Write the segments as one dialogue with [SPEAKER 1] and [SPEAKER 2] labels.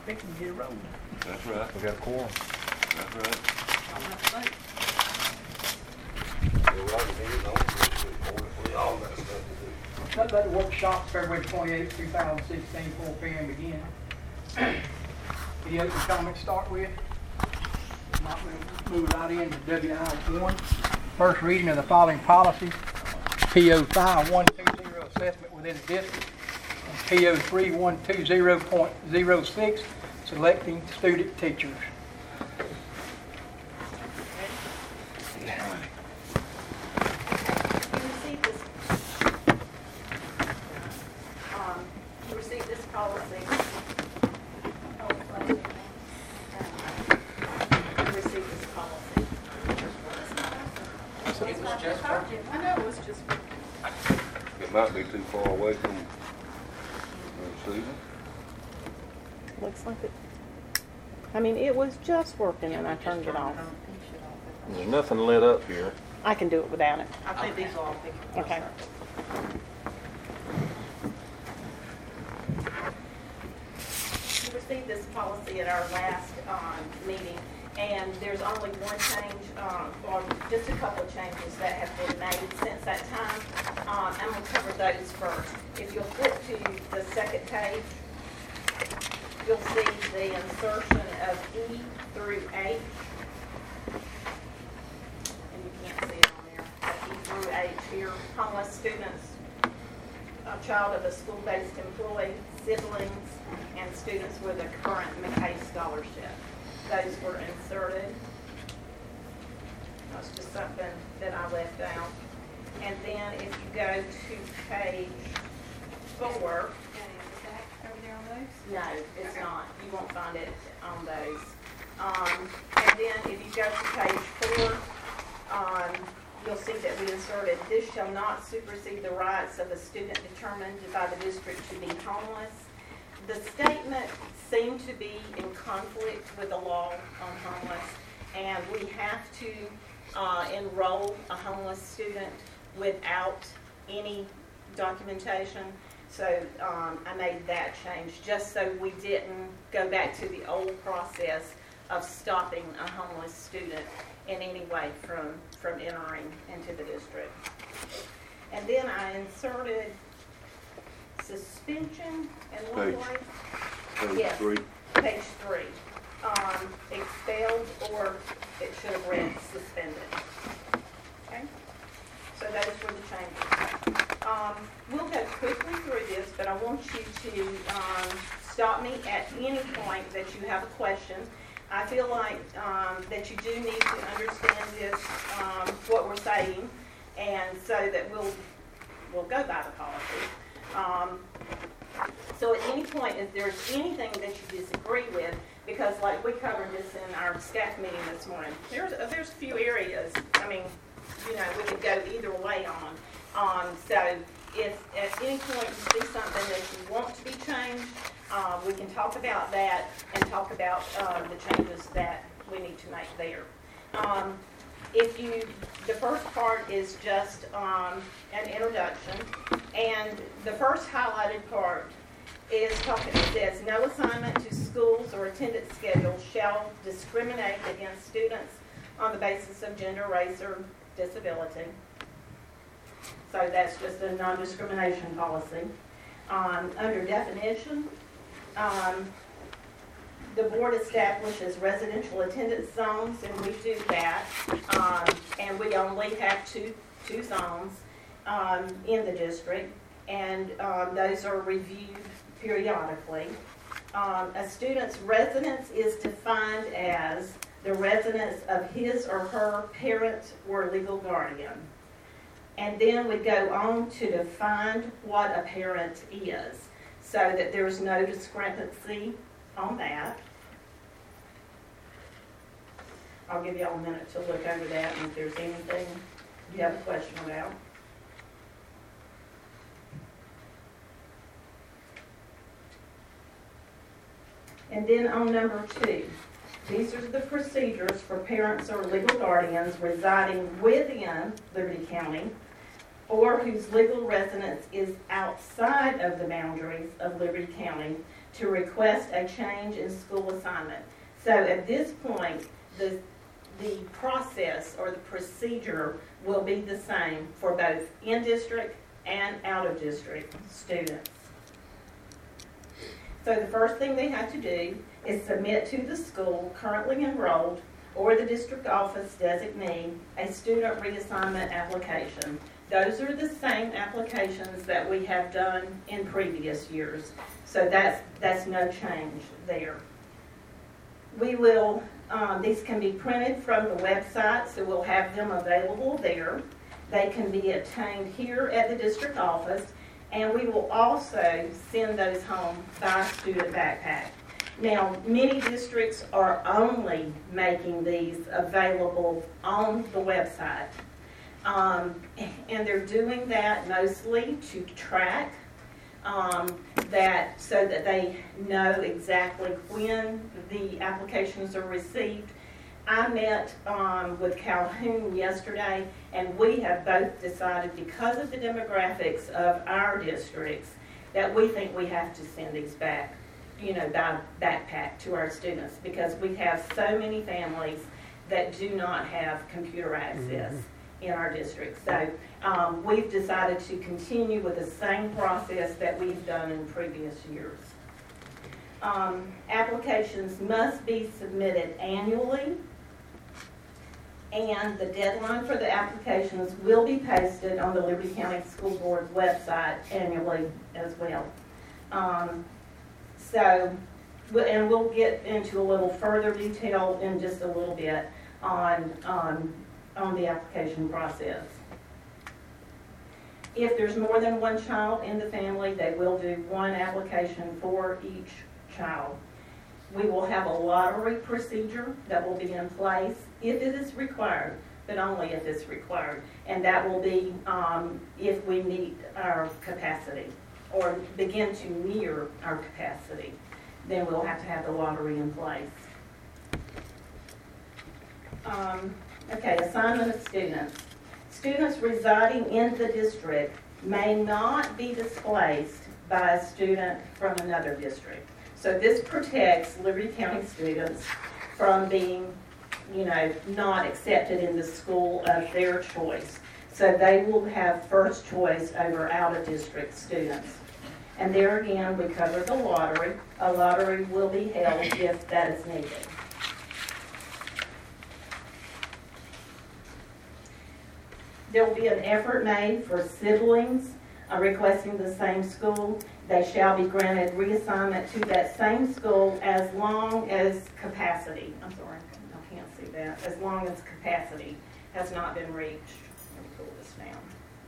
[SPEAKER 1] expecting to get a roll.
[SPEAKER 2] That's right.
[SPEAKER 3] We got a quorum.
[SPEAKER 2] That's right.
[SPEAKER 1] I'm not saying.
[SPEAKER 4] We all got stuff to do.
[SPEAKER 5] Nothing but the workshop, February 28, 2016, 4 p.m. begin. Any open comments start with? Might move right into WI1. First reading of the following policies. PO 5120 assessment within the district. And PO 3120.06 selecting student teachers.
[SPEAKER 6] You received this policy. You received this policy.
[SPEAKER 3] So it was just for,
[SPEAKER 6] I know it was just.
[SPEAKER 2] It might be too far away from Susan.
[SPEAKER 7] Looks like it. I mean, it was just working and I turned it off.
[SPEAKER 3] there's nothing lit up here.
[SPEAKER 7] I can do it without it.
[SPEAKER 1] I think these all think.
[SPEAKER 7] Okay.
[SPEAKER 6] You received this policy at our last meeting, and there's only one change, or just a couple of changes that have been made since that time. I'm going to cover those first. If you'll flip to the second page, you'll see the insertion of E through H. And you can't see it on there, but E through H here. Homeless students, a child of a school-based employee, siblings, and students with a current McKay scholarship. Those were inserted. That's just something that I left out. And then if you go to page 4, no, it's not. You won't find it on those. And then if you go to page 4, you'll see that we inserted, this shall not supersede the rights of a student determined by the district to be homeless. The statement seemed to be in conflict with the law on homeless, and we have to enroll a homeless student without any documentation. So I made that change just so we didn't go back to the old process of stopping a homeless student in any way from entering into the district. And then I inserted suspension in one
[SPEAKER 2] Page.
[SPEAKER 6] place.
[SPEAKER 2] Page
[SPEAKER 6] Yes.
[SPEAKER 2] 3.
[SPEAKER 6] Page 3. Expelled, or it should have read suspended. Okay? So those were the changes. We'll go quickly through this, but I want you to stop me at any point that you have a question. I feel like that you do need to understand this, what we're saying, and so that we'll go by the policy. So at any point, if there's anything that you disagree with, because like we covered this in our staff meeting this morning, there's a few areas, I mean, you know, we could go either way on. So if at any point you see something that you want to be changed, we can talk about that and talk about the changes that we need to make there. The first part is just an introduction, and the first highlighted part is talking. It says, no assignment to schools or attendance schedules shall discriminate against students on the basis of gender, race, or disability. So that's just a non-discrimination policy. Under definition, the board establishes residential attendance zones, and we do that. And we only have two zones in the district, and those are reviewed periodically. A student's residence is defined as the residence of his or her parent or legal guardian. And then we go on to define what a parent is, so that there's no discrepancy on that. I'll give you all a minute to look over that, and if there's anything you have a question about. And then on number 2, these are the procedures for parents or legal guardians residing within Liberty County or whose legal residence is outside of the boundaries of Liberty County to request a change in school assignment. So at this point, the process or the procedure will be the same for both in-district and out-of-district students. So the first thing they have to do is submit to the school currently enrolled or the district office designee a student reassignment application. Those are the same applications that we have done in previous years. So that's no change there. We will, these can be printed from the website, so we'll have them available there. They can be obtained here at the district office, and we will also send those home by student backpack. Now, many districts are only making these available on the website. And they're doing that mostly to track that so that they know exactly when the applications are received. I met with Calhoun yesterday, and we have both decided, because of the demographics of our districts, that we think we have to send these back, by backpack to our students, because we have so many families that do not have computer access in our district. So we've decided to continue with the same process that we've done in previous years. Applications must be submitted annually, and the deadline for the applications will be posted on the Liberty County School Board website annually as well. And we'll get into a little further detail in just a little bit on the application process. If there's more than one child in the family, they will do one application for each child. We will have a lottery procedure that will be in place if it is required, but only if it's required. And that will be if we meet our capacity or begin to near our capacity. Then we'll have to have the lottery in place. Okay, assignment of students. Students residing in the district may not be displaced by a student from another district. So this protects Liberty County students from being, not accepted in the school of their choice. So they will have first choice over out-of-district students. And there again, we cover the lottery. A lottery will be held if that is needed. There will be an effort made for siblings requesting the same school. They shall be granted reassignment to that same school as long as capacity, I can't see that, as long as capacity has not been reached. Let me pull this down.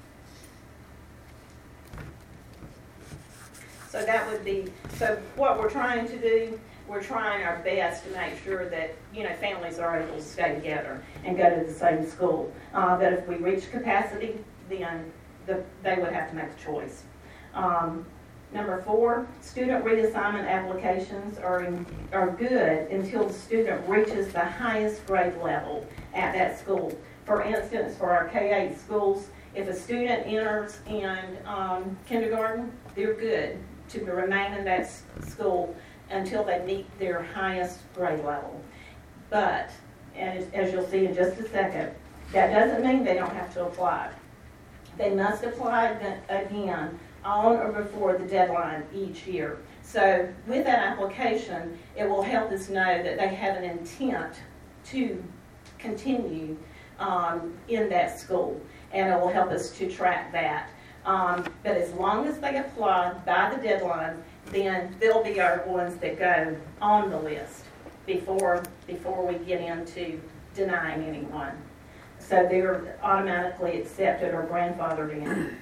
[SPEAKER 6] So that would be, so what we're trying to do, we're trying our best to make sure that, families are able to stay together and go to the same school. But if we reach capacity, then they would have to make a choice. Number 4, student reassignment applications are good until the student reaches the highest grade level at that school. For instance, for our K-8 schools, if a student enters in kindergarten, they're good to remain in that school until they meet their highest grade level. But, as you'll see in just a second, that doesn't mean they don't have to apply. They must apply again on or before the deadline each year. So with that application, it will help us know that they have an intent to continue in that school, and it will help us to track that. But as long as they apply by the deadline, then they'll be our ones that go on the list before we get into denying anyone. So they're automatically accepted or grandfathered in.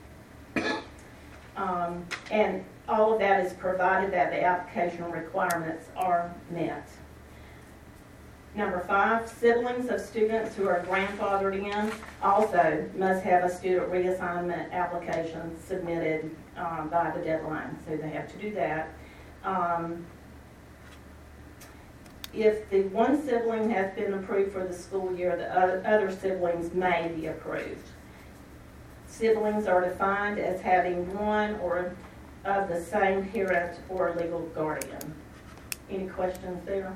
[SPEAKER 6] And all of that is provided that the application requirements are met. Number 5, siblings of students who are grandfathered in also must have a student reassignment application submitted by the deadline. So they have to do that. If the one sibling has been approved for the school year, the other siblings may be approved. Siblings are defined as having one or of the same parent or legal guardian. Any questions there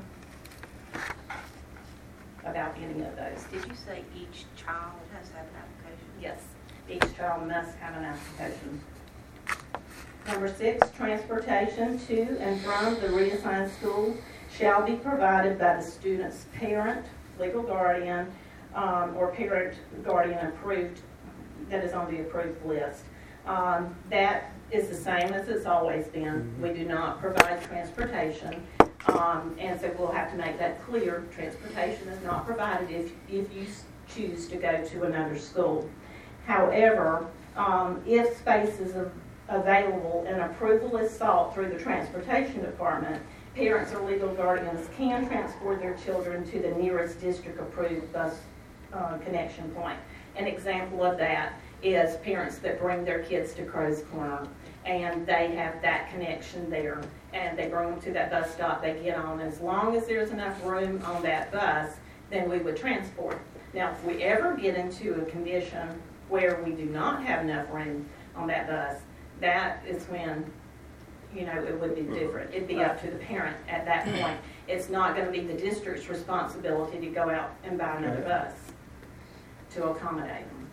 [SPEAKER 6] about any of those?
[SPEAKER 1] Did you say each child has to have an application?
[SPEAKER 6] Yes, each child must have an application. Number 6, transportation to and from the reassigned school shall be provided by the student's parent, legal guardian, or parent guardian approved, that is on the approved list. That is the same as it's always been. We do not provide transportation, and so we'll have to make that clear. Transportation is not provided if you choose to go to another school. However, if space is available and approval is sought through the transportation department, parents or legal guardians can transport their children to the nearest district-approved bus connection point. An example of that is parents that bring their kids to Crow's Corner, and they have that connection there, and they bring them to that bus stop, they get on. As long as there's enough room on that bus, then we would transport. Now, if we ever get into a condition where we do not have enough room on that bus, that is when, it would be different. It'd be up to the parent at that point. It's not going to be the district's responsibility to go out and buy another bus to accommodate them.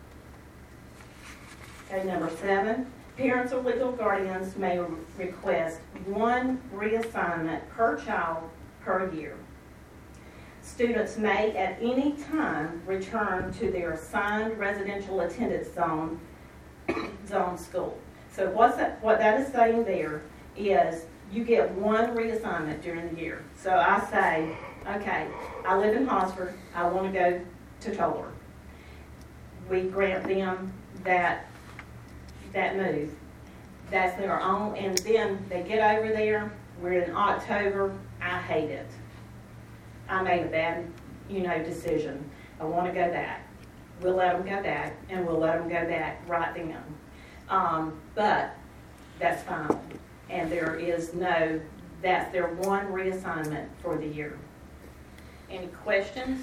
[SPEAKER 6] Okay, number 7, parents or legal guardians may request one reassignment per child per year. Students may at any time return to their assigned residential attendance zone school. So what that is saying there is you get one reassignment during the year. So I say, okay, I live in Hosford, I want to go to Toller. We grant them that move. That's their own, and then they get over there, we're in October, I hate it. I made a bad, decision. I want to go back. We'll let them go back, and we'll let them go back right then. But that's fine. And that's their one reassignment for the year. Any questions?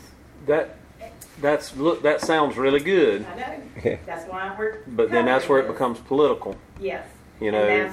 [SPEAKER 3] That sounds really good.
[SPEAKER 6] I know. That's why we're.
[SPEAKER 3] But then that's where it
[SPEAKER 6] covering
[SPEAKER 3] becomes political.
[SPEAKER 6] this. Yes.
[SPEAKER 3] And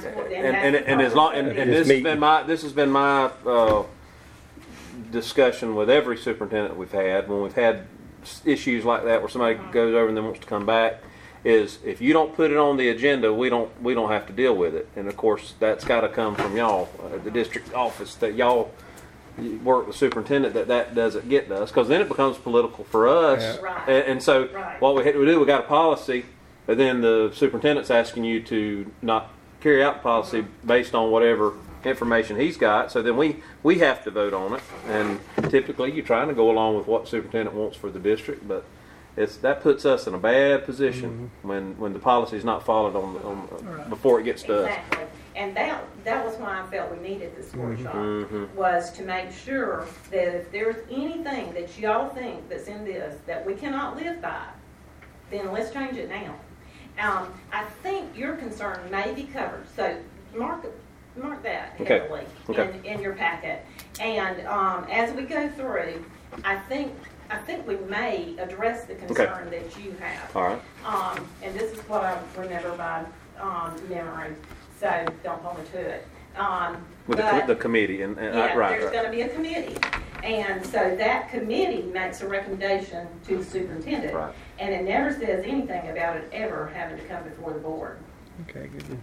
[SPEAKER 3] this has been my discussion with every superintendent we've had when we've had issues like that where somebody goes over and then wants to come back. Is if you don't put it on the agenda, we don't have to deal with it. And of course, that's got to come from y'all, the district office, that y'all work with superintendent that doesn't get to us, because then it becomes political for us.
[SPEAKER 6] Yeah. Right.
[SPEAKER 3] And so
[SPEAKER 6] Right.
[SPEAKER 3] what we do, we got a policy, but then the superintendent's asking you to not carry out the policy based on whatever information he's got. So then we have to vote on it. And typically, you're trying to go along with what the superintendent wants for the district, but that puts us in a bad position when the policy is not followed on before it gets to us.
[SPEAKER 6] Exactly. And that was why I felt we needed this workshop, was to make sure that if there's anything that y'all think that's in this that we cannot live by, then let's change it now. I think your concern may be covered, so mark that heavily in your packet. And as we go through, I think we may address the concern that you have.
[SPEAKER 3] All right.
[SPEAKER 6] And this is what I remember by memory, so don't hold me to it.
[SPEAKER 3] With the committee. And
[SPEAKER 6] there's going to be a committee. And so that committee makes a recommendation to the superintendent.
[SPEAKER 3] Right.
[SPEAKER 6] And it never says anything about it ever having to come before the board.
[SPEAKER 4] Okay, good.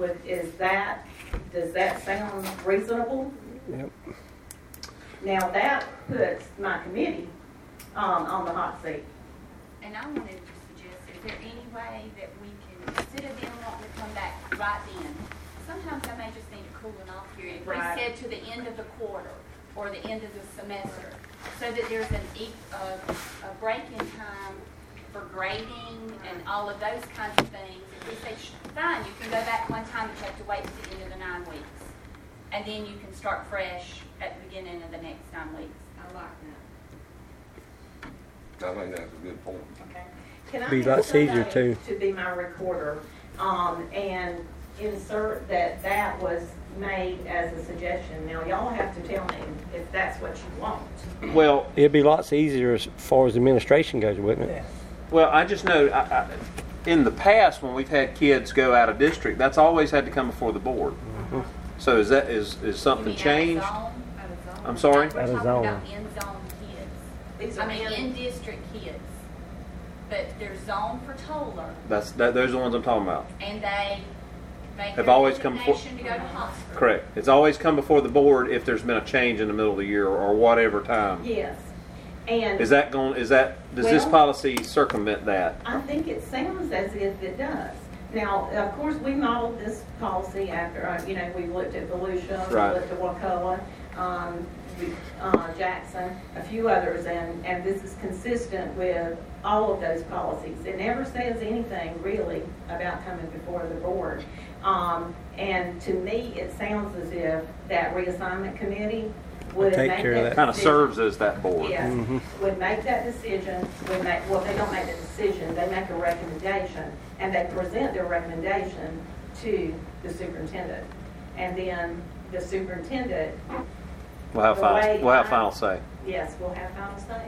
[SPEAKER 6] Does that sound reasonable?
[SPEAKER 4] Yep.
[SPEAKER 6] Now that puts my committee on the hot seat.
[SPEAKER 8] And I wanted to suggest, is there any way that we can, instead of them wanting to come back right then, sometimes I may just need a cooling off period. If we said to the end of the quarter or the end of the semester, so that there's a break in time for grading and all of those kinds of things. If we say, fine, you can go back one time, but you have to wait to the end of the 9 weeks. And then you can start fresh at the beginning of the next 9 weeks.
[SPEAKER 6] I like that.
[SPEAKER 2] I think that's a good point.
[SPEAKER 6] Okay. Can I
[SPEAKER 4] Be
[SPEAKER 6] get
[SPEAKER 4] lots easier,
[SPEAKER 6] somebody
[SPEAKER 4] too.
[SPEAKER 6] to be my recorder and insert that was made as a suggestion? Now, y'all have to tell me if that's what you want.
[SPEAKER 3] Well,
[SPEAKER 4] It'd be lots easier as far as administration goes, wouldn't it?
[SPEAKER 3] I just know in the past, when we've had kids go out of district, that's always had to come before the board. So is that, is
[SPEAKER 8] You
[SPEAKER 3] something
[SPEAKER 8] mean
[SPEAKER 3] changed?
[SPEAKER 8] out of zone?
[SPEAKER 3] I'm sorry?
[SPEAKER 8] We're
[SPEAKER 4] Out of
[SPEAKER 8] talking
[SPEAKER 4] zone.
[SPEAKER 8] about in-zone kids.
[SPEAKER 6] These
[SPEAKER 8] I
[SPEAKER 6] are
[SPEAKER 8] mean,
[SPEAKER 6] in,
[SPEAKER 8] in-district kids. But they're zoned for Toller,
[SPEAKER 3] Those are the ones I'm talking about.
[SPEAKER 8] and they make
[SPEAKER 3] Have
[SPEAKER 8] their
[SPEAKER 3] always come before-
[SPEAKER 8] designation to go to Hofstra.
[SPEAKER 3] Correct. It's always come before the board if there's been a change in the middle of the year or whatever time.
[SPEAKER 9] Yes. And
[SPEAKER 3] Is that going, does this
[SPEAKER 9] Well-
[SPEAKER 3] policy circumvent that?
[SPEAKER 9] I think it sounds as if it does. Now, of course, we modeled this policy after, we looked at Volusia, we
[SPEAKER 3] Right.
[SPEAKER 9] looked at Wakulla, Jackson, a few others, and this is consistent with all of those policies. It never says anything really about coming before the board. And to me, it sounds as if that reassignment committee would
[SPEAKER 4] Take
[SPEAKER 9] make
[SPEAKER 4] care of that.
[SPEAKER 3] Kind of
[SPEAKER 9] decision.
[SPEAKER 3] serves as that board.
[SPEAKER 9] Yes, would make that decision, well, they don't make the decision, they make a recommendation, and they present their recommendation to the superintendent. And then the superintendent,
[SPEAKER 3] We'll have
[SPEAKER 9] The way
[SPEAKER 3] final say.
[SPEAKER 9] yes, will have final say.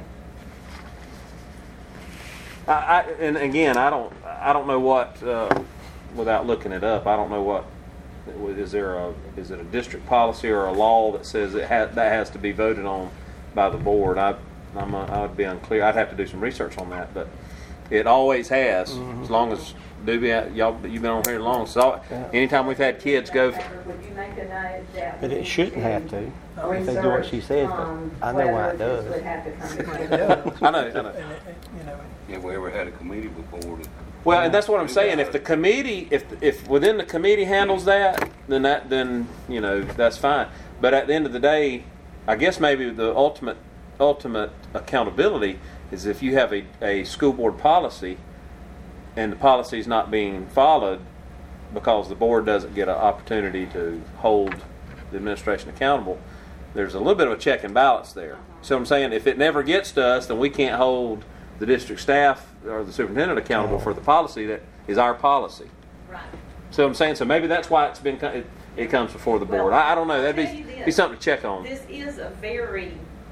[SPEAKER 3] And again, I don't know what, without looking it up, I don't know what, is it a district policy or a law that says that has to be voted on by the board? I would be unclear. I'd have to do some research on that, but it always has, as long as, y'all, you've been on here long, so anytime we've had kids go,
[SPEAKER 9] Would you make a note that?
[SPEAKER 4] But it shouldn't have to. If they do what
[SPEAKER 9] research,
[SPEAKER 4] she says, but I know why it
[SPEAKER 9] whether this
[SPEAKER 4] does.
[SPEAKER 9] would have to come before the board.
[SPEAKER 3] I know.
[SPEAKER 5] And
[SPEAKER 2] Have we ever had a committee before that?
[SPEAKER 3] Well, and that's what I'm saying. If the committee, if within the committee handles that, then that's fine. But at the end of the day, I guess maybe the ultimate accountability is if you have a school board policy, and the policy is not being followed because the board doesn't get an opportunity to hold the administration accountable. There's a little bit of a check and balance there. So I'm saying if it never gets to us, then we can't hold the district staff or the superintendent accountable for the policy that is our policy.
[SPEAKER 8] Right.
[SPEAKER 3] So I'm saying, so maybe that's why it comes before the board. I don't know.
[SPEAKER 9] I'll
[SPEAKER 3] That'd
[SPEAKER 9] tell you
[SPEAKER 3] be
[SPEAKER 9] this.
[SPEAKER 3] something to check on.
[SPEAKER 9] This is a very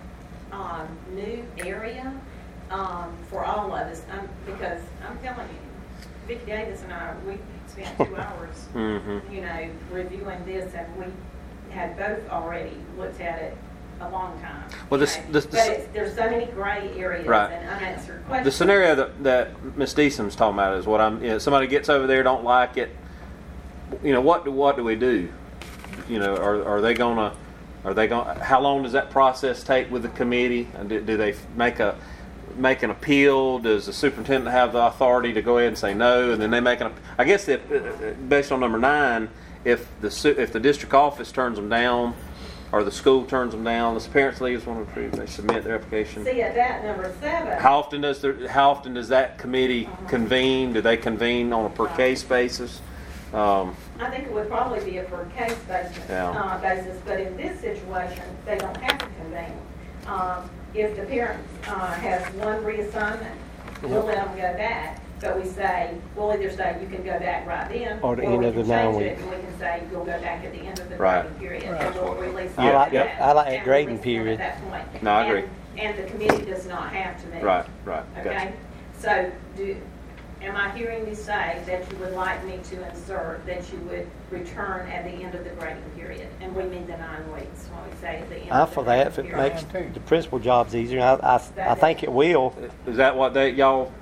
[SPEAKER 9] new area for all of us, because I'm telling you, Vicki Davis and I, we spent 2 hours, reviewing this, and we had both already looked at it a long time.
[SPEAKER 3] Well,
[SPEAKER 9] But there's so many gray areas
[SPEAKER 3] Right.
[SPEAKER 9] and unanswered questions.
[SPEAKER 3] The scenario that Ms. Deeson's talking about is what somebody gets over there, don't like it. What do we do? Are they gonna? How long does that process take with the committee? And do they make an appeal? Does the superintendent have the authority to go ahead and say no? And then they make I guess based on number 9, if the district office turns them down, or the school turns them down, the parents' leagues want to approve, they submit their application.
[SPEAKER 9] See, at that number 7.
[SPEAKER 3] How often does that committee convene? Do they convene on a per case basis?
[SPEAKER 9] I think it would probably be a per case basis,
[SPEAKER 3] Yeah.
[SPEAKER 9] but in this situation, they don't have to convene. If the parent has one reassignment, we'll let them go back, but we say, we'll either say you can go back right then,
[SPEAKER 4] Or the end
[SPEAKER 9] we
[SPEAKER 4] of the
[SPEAKER 9] can
[SPEAKER 4] 9
[SPEAKER 9] change it,
[SPEAKER 4] weeks.
[SPEAKER 9] and we can say you'll go back at the end of the
[SPEAKER 3] Right.
[SPEAKER 9] grading period, and we'll release
[SPEAKER 4] I
[SPEAKER 9] them
[SPEAKER 4] like
[SPEAKER 9] at
[SPEAKER 4] that. I like that
[SPEAKER 9] and
[SPEAKER 4] grading
[SPEAKER 9] release them
[SPEAKER 4] period.
[SPEAKER 9] at that point.
[SPEAKER 3] No, I agree.
[SPEAKER 9] And the committee does not have to meet.
[SPEAKER 3] Right.
[SPEAKER 9] Okay,
[SPEAKER 3] Gotcha.
[SPEAKER 9] so am I hearing you say that you would like me to insert that you would return at the end of the grading period? And we mean the 9 weeks when we say at the end
[SPEAKER 4] I'm
[SPEAKER 9] of the
[SPEAKER 4] for that if
[SPEAKER 9] grading
[SPEAKER 4] it
[SPEAKER 9] period.
[SPEAKER 4] makes the principal jobs easier. I think it will.
[SPEAKER 3] Is that what y'all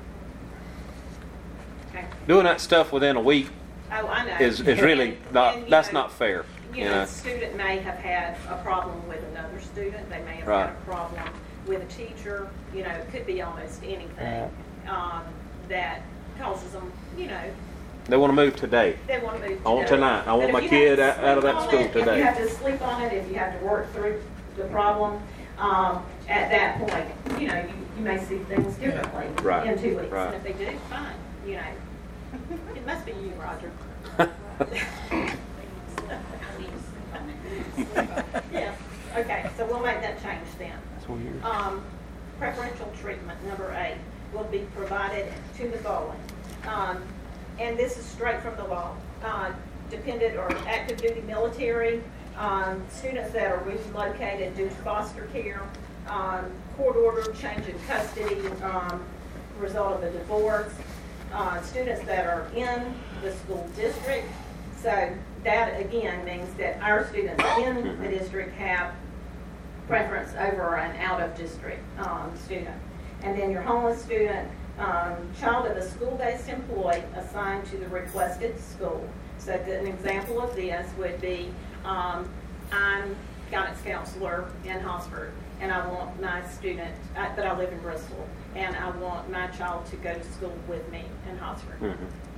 [SPEAKER 9] Okay.
[SPEAKER 3] doing that stuff within a week
[SPEAKER 9] Oh, I know.
[SPEAKER 3] is really not.
[SPEAKER 9] And,
[SPEAKER 3] That's not fair.
[SPEAKER 9] A student may have had a problem with another student. They may have
[SPEAKER 3] Right.
[SPEAKER 9] had a problem with a teacher. It could be almost anything
[SPEAKER 4] Right.
[SPEAKER 9] that causes them,
[SPEAKER 3] They want to move today.
[SPEAKER 9] they want to move
[SPEAKER 3] I want
[SPEAKER 9] today.
[SPEAKER 3] tonight. I want
[SPEAKER 9] But
[SPEAKER 3] my
[SPEAKER 9] if you have
[SPEAKER 3] kid
[SPEAKER 9] to
[SPEAKER 3] out of
[SPEAKER 9] sleep
[SPEAKER 3] that
[SPEAKER 9] on
[SPEAKER 3] school
[SPEAKER 9] it, If
[SPEAKER 3] today.
[SPEAKER 9] you have to sleep on it, if you have to work through the problem, at that point, you may see things differently
[SPEAKER 3] Right.
[SPEAKER 9] in 2 weeks.
[SPEAKER 3] Right.
[SPEAKER 9] And if they do, fine, It must be you, Roger. Yeah, okay, so we'll make that change then.
[SPEAKER 4] That's weird.
[SPEAKER 9] Preferential treatment, number 8, will be provided to the following. And this is straight from the law. Dependent or active duty military, students that are relocated due to foster care, court order, change in custody, result of a divorce,
[SPEAKER 6] students that are in the school district. So that again means that our students in the district have preference over an out-of-district student. And then your homeless student, child of a school-based employee assigned to the requested school. So an example of this would be, I'm guidance counselor in Hosford, and I want my student, but I live in Bristol, and I want my child to go to school with me in Hosford.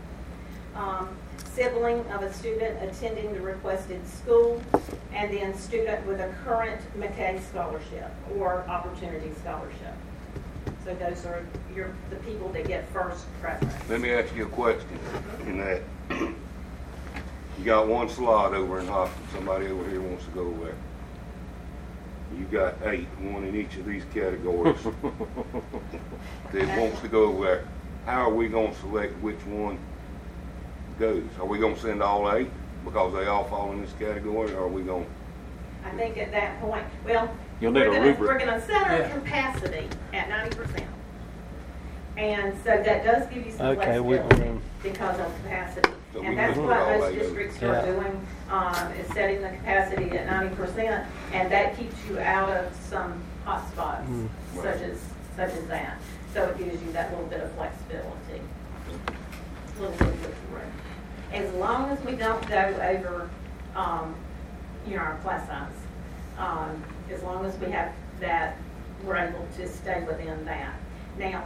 [SPEAKER 6] Sibling of a student attending the requested school, and then student with a current McKay scholarship or opportunity scholarship. So those are the people that get first preference.
[SPEAKER 2] Let me ask you a question in that. You got one slot over in Houston, somebody over here wants to go there. You got 8, one in each of these categories that wants to go there. How are we gonna select which one goes? Are we gonna send all 8 because they all fall in this category, or are we gonna?
[SPEAKER 6] I think at that point, well,
[SPEAKER 3] You'll need a rubric.
[SPEAKER 6] we're gonna set our capacity at 90%. And so that does give you some
[SPEAKER 4] Okay,
[SPEAKER 6] flexibility because of capacity.
[SPEAKER 2] So we
[SPEAKER 6] And that's
[SPEAKER 2] can
[SPEAKER 6] what
[SPEAKER 2] do all
[SPEAKER 6] most
[SPEAKER 2] that.
[SPEAKER 6] districts are doing, is setting the capacity at 90%, and that keeps you out of some hot spots, such as that. So it gives you that little bit of flexibility, a little bit of room. As long as we don't go over, our class size, as long as we have that, we're able to stay within that. Now,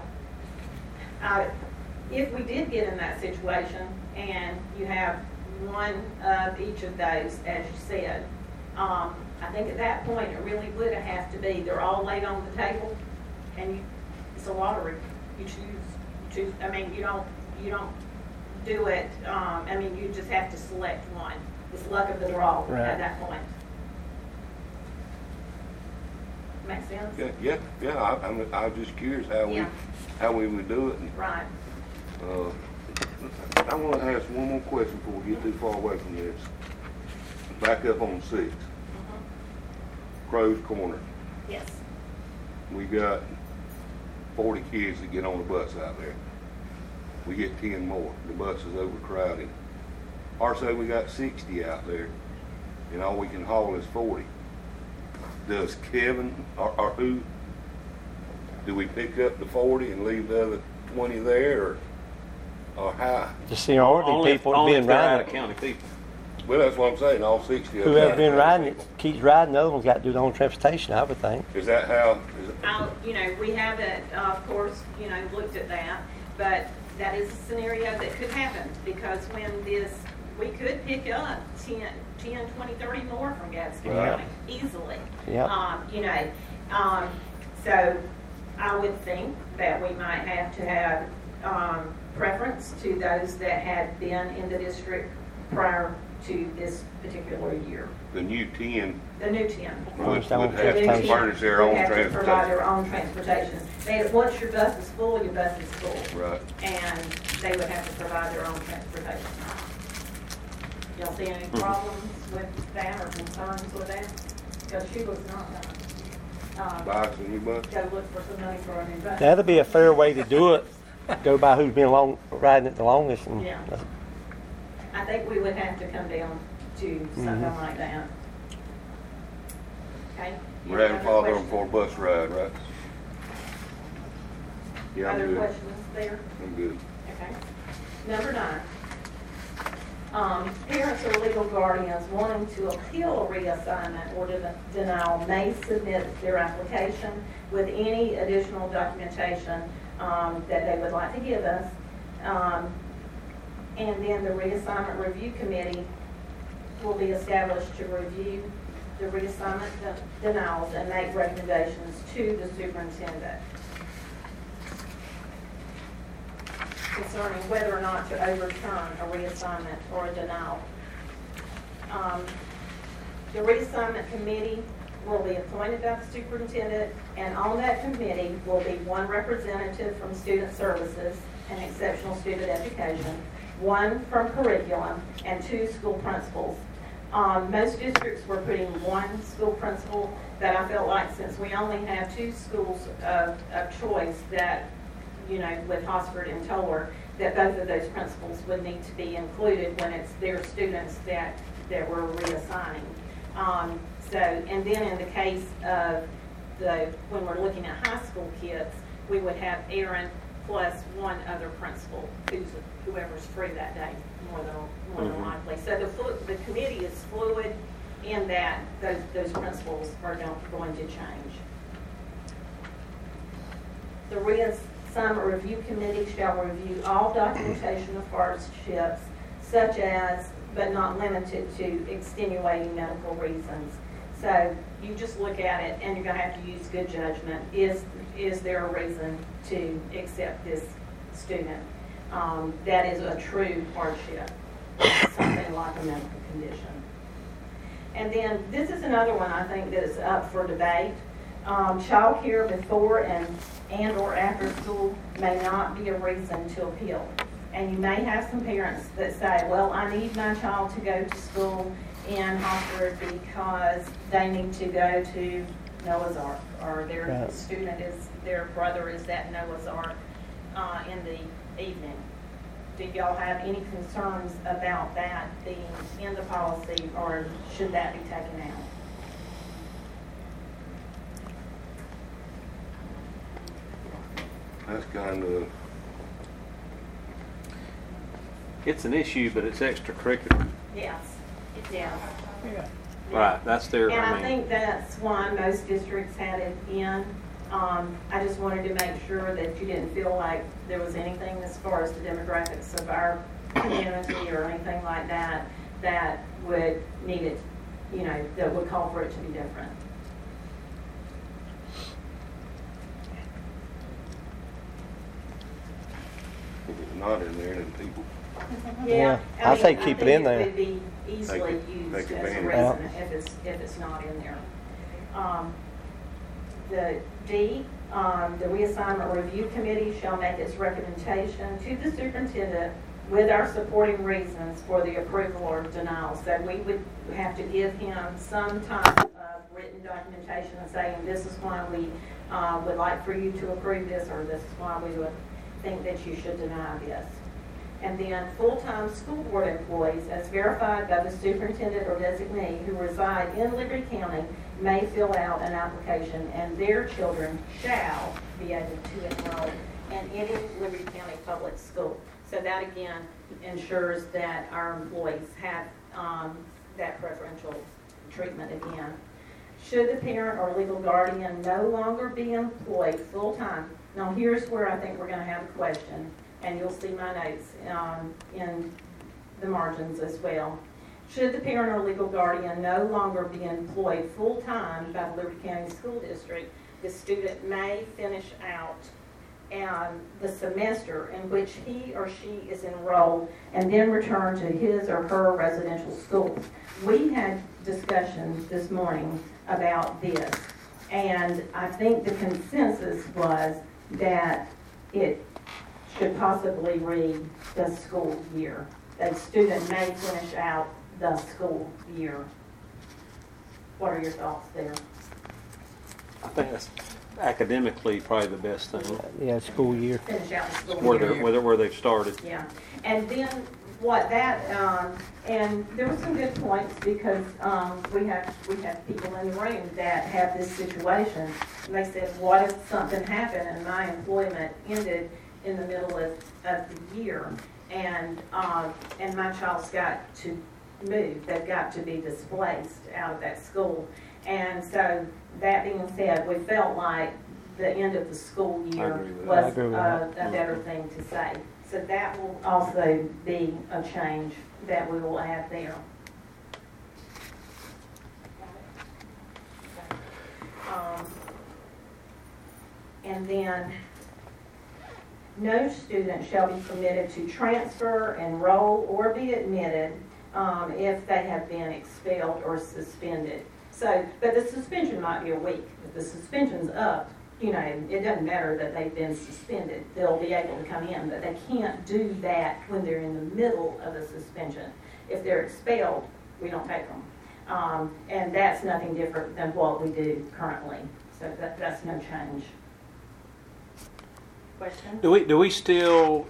[SPEAKER 6] if we did get in that situation and you have one of each of those, as you said, I think at that point it really would have to be they're all laid on the table, and it's a lottery. You choose. I mean, you don't do it. You just have to select one. It's luck of the draw at that point. Make sense?
[SPEAKER 2] Yeah. I was just curious how we would do it.
[SPEAKER 6] Right.
[SPEAKER 2] I want to ask one more question before we get too far away from this. Back up on 6. Crow's Corner.
[SPEAKER 6] Yes.
[SPEAKER 2] We got 40 kids that get on the bus out there. We get 10 more. The bus is overcrowded. Or say we got 60 out there, and all we can haul is 40. Does Kevin or who, do we pick up the 40 and leave the other 20 there, or how?
[SPEAKER 4] Just see all the people
[SPEAKER 3] only
[SPEAKER 4] being
[SPEAKER 3] if they're out
[SPEAKER 4] riding
[SPEAKER 3] of
[SPEAKER 4] it.
[SPEAKER 3] county people.
[SPEAKER 2] Well, that's what I'm saying, all 60 of them.
[SPEAKER 4] Whoever been riding it keeps riding. The other one's got to do their own transportation, I would think.
[SPEAKER 2] Is that how?
[SPEAKER 6] We haven't, of course, looked at that, but that is a scenario that could happen, because we could pick up 10, 20, 30 more from Gadsden County easily.
[SPEAKER 4] Yeah.
[SPEAKER 6] So I would think that we might have to have preference to those that had been in the district prior to this particular year.
[SPEAKER 2] The new 10
[SPEAKER 6] The new 10.
[SPEAKER 2] would have
[SPEAKER 4] transportation.
[SPEAKER 2] to furnish their own
[SPEAKER 6] Would have to provide their
[SPEAKER 2] transportation.
[SPEAKER 6] own transportation. Once your bus is full, your bus is full.
[SPEAKER 2] Right.
[SPEAKER 6] And they would have to provide their own transportation. Y'all see any problems with that or concerns with that? Because she was not gonna
[SPEAKER 2] Buy us a new bus?
[SPEAKER 6] go look for some money for a new bus.
[SPEAKER 4] That'd be a fair way to do it. Go by who's been riding it the longest. And
[SPEAKER 6] Yeah. I think we would have to come down to something like that. Okay?
[SPEAKER 2] We're having to
[SPEAKER 6] Other
[SPEAKER 2] follow them
[SPEAKER 6] questions?
[SPEAKER 2] for a bus ride, right? Yeah, I'm
[SPEAKER 6] Other
[SPEAKER 2] good.
[SPEAKER 6] questions there?
[SPEAKER 2] I'm good.
[SPEAKER 6] Okay. Number 9. Parents or legal guardians wanting to appeal a reassignment or denial may submit their application with any additional documentation that they would like to give us. And then the reassignment review committee will be established to review the reassignment denials and make recommendations to the superintendent concerning whether or not to overturn a reassignment or a denial. The reassignment committee will be appointed by the superintendent, and on that committee will be one representative from student services and exceptional student education, one from curriculum, and 2 school principals. Most districts were putting 1 school principal, but I felt like since we only have 2 schools of choice that, with Hosford and Toller,
[SPEAKER 9] that both of those principals would need to be included when it's their students that we're reassigning. So, and then in the case of when we're looking at high school kids, we would have Aaron plus one other principal, whoever's free that day, more than likely. So the committee is fluid in that those principals are going to change. The reassignment review committee shall review all documentation of hardships, such as, but not limited to, extenuating medical reasons. So you just look at it and you're going to have to use good judgment. Is there a reason to accept this student that is a true hardship, something like a medical condition? And then this is another one I think that is up for debate. Child care before and or after school may not be a reason to appeal. And you may have some parents that say, well, I need my child to go to school in Hofstra because they need to go to Noah's Ark, or their student their brother is at Noah's Ark in the evening. Do y'all have any concerns about that being in the policy, or should that be taken out?
[SPEAKER 2] That's kind of,
[SPEAKER 3] It's an issue, but it's extracurricular.
[SPEAKER 9] Yes, it is.
[SPEAKER 5] Yeah.
[SPEAKER 3] Right, that's their,
[SPEAKER 9] And I think that's why most districts had it in. I just wanted to make sure that you didn't feel like there was anything as far as the demographics of our community or anything like that that would need it, that would call for it to be different.
[SPEAKER 2] if it's not in there, then people,
[SPEAKER 4] Yeah, I say keep it in there.
[SPEAKER 9] It would be easily used
[SPEAKER 2] take
[SPEAKER 9] as a
[SPEAKER 2] advantage.
[SPEAKER 9] reason if it's not in there. The D, the reassignment review committee shall make its recommendation to the superintendent with our supporting reasons for the approval or denial. So we would have to give him some type of written documentation saying this is why we would like for you to approve this, or this is why we would think that you should deny this. And then full-time school board employees, as verified by the superintendent or designee who reside in Liberty County, may fill out an application, and their children shall be able to enroll in any Liberty County public school. So that again ensures that our employees have that preferential treatment again. Should the parent or legal guardian no longer be employed full-time? Now here's where I think we're going to have a question, and you'll see my notes in the margins as well. Should the parent or legal guardian no longer be employed full-time by the Liberty County School District, the student may finish out the semester in which he or she is enrolled and then return to his or her residential school. We had discussions this morning about this, and I think the consensus was that it should possibly read the school year. That student may finish out the school year. What are your thoughts there?
[SPEAKER 3] I think that's academically probably the best thing.
[SPEAKER 4] Yeah, school year.
[SPEAKER 9] Finish out the school
[SPEAKER 3] Where
[SPEAKER 9] year.
[SPEAKER 3] where they've started.
[SPEAKER 9] Yeah, and then what that, and there were some good points because we have people in the room that have this situation. And they said, what if something happened and my employment ended in the middle of the year, and my child's got to move, they've got to be displaced out of that school. And so that being said, we felt like the end of the school year was a better thing to say. So that will also be a change that we will add there. And then no student shall be permitted to transfer, enroll, or be admitted if they have been expelled or suspended. So, but the suspension might be a week. If the suspension's up, it doesn't matter that they've been suspended. They'll be able to come in, but they can't do that when they're in the middle of the suspension. If they're expelled, we don't take them. And that's nothing different than what we do currently. So that's no change. Question?
[SPEAKER 3] Do we still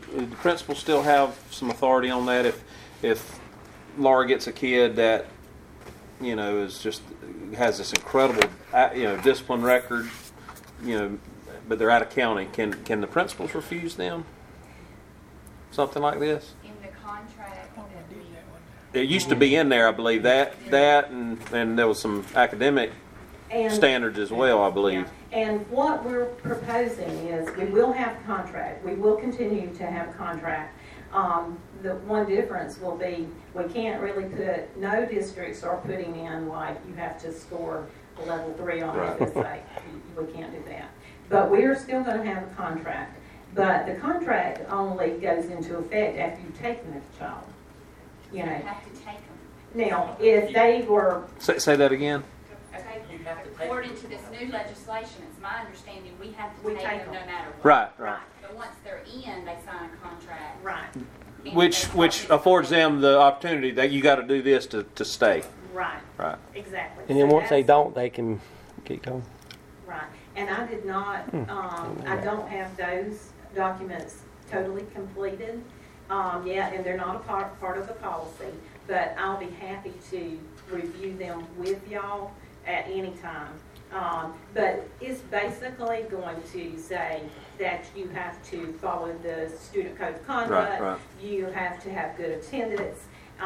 [SPEAKER 3] the principal still have some authority on that if Laura gets a kid that, you know, is just has this incredible, you know, discipline record, you know, but they're out of county, can the principals refuse them something like this?
[SPEAKER 8] In the contract,
[SPEAKER 3] It used to be in there, I believe, that and there was some academic
[SPEAKER 9] And-
[SPEAKER 3] standards as well, I believe.
[SPEAKER 9] Yeah. And what we're proposing is we will have contract. We will continue to have contract. The one difference will be we can't really put, no districts are putting in like you have to score a level 3 on
[SPEAKER 3] Right.
[SPEAKER 9] FSA. We can't do that. But we are still going to have a contract. But the contract only goes into effect after you've taken the child. You
[SPEAKER 8] you
[SPEAKER 9] know.
[SPEAKER 8] have to take them.
[SPEAKER 9] Now, if they were,
[SPEAKER 3] Say that again.
[SPEAKER 8] Okay, according to this new legislation, it's my understanding, we have to
[SPEAKER 9] We
[SPEAKER 8] take
[SPEAKER 9] take
[SPEAKER 8] them no
[SPEAKER 9] them.
[SPEAKER 8] matter what.
[SPEAKER 3] Right.
[SPEAKER 8] But once they're in, they sign a contract.
[SPEAKER 9] right,
[SPEAKER 8] And
[SPEAKER 3] Which
[SPEAKER 8] they-
[SPEAKER 3] affords them the opportunity that you got to do this to stay.
[SPEAKER 9] right,
[SPEAKER 3] Right.
[SPEAKER 9] exactly.
[SPEAKER 4] And then
[SPEAKER 9] So
[SPEAKER 4] once they
[SPEAKER 9] that's-
[SPEAKER 4] don't, they can keep going.
[SPEAKER 9] Right, and I did not, I don't have those documents totally completed yet, and they're not a part of the policy, but I'll be happy to review them with y'all at any time. But it's basically going to say that you have to follow the student code of conduct.
[SPEAKER 3] Right.
[SPEAKER 9] You have to have good attendance.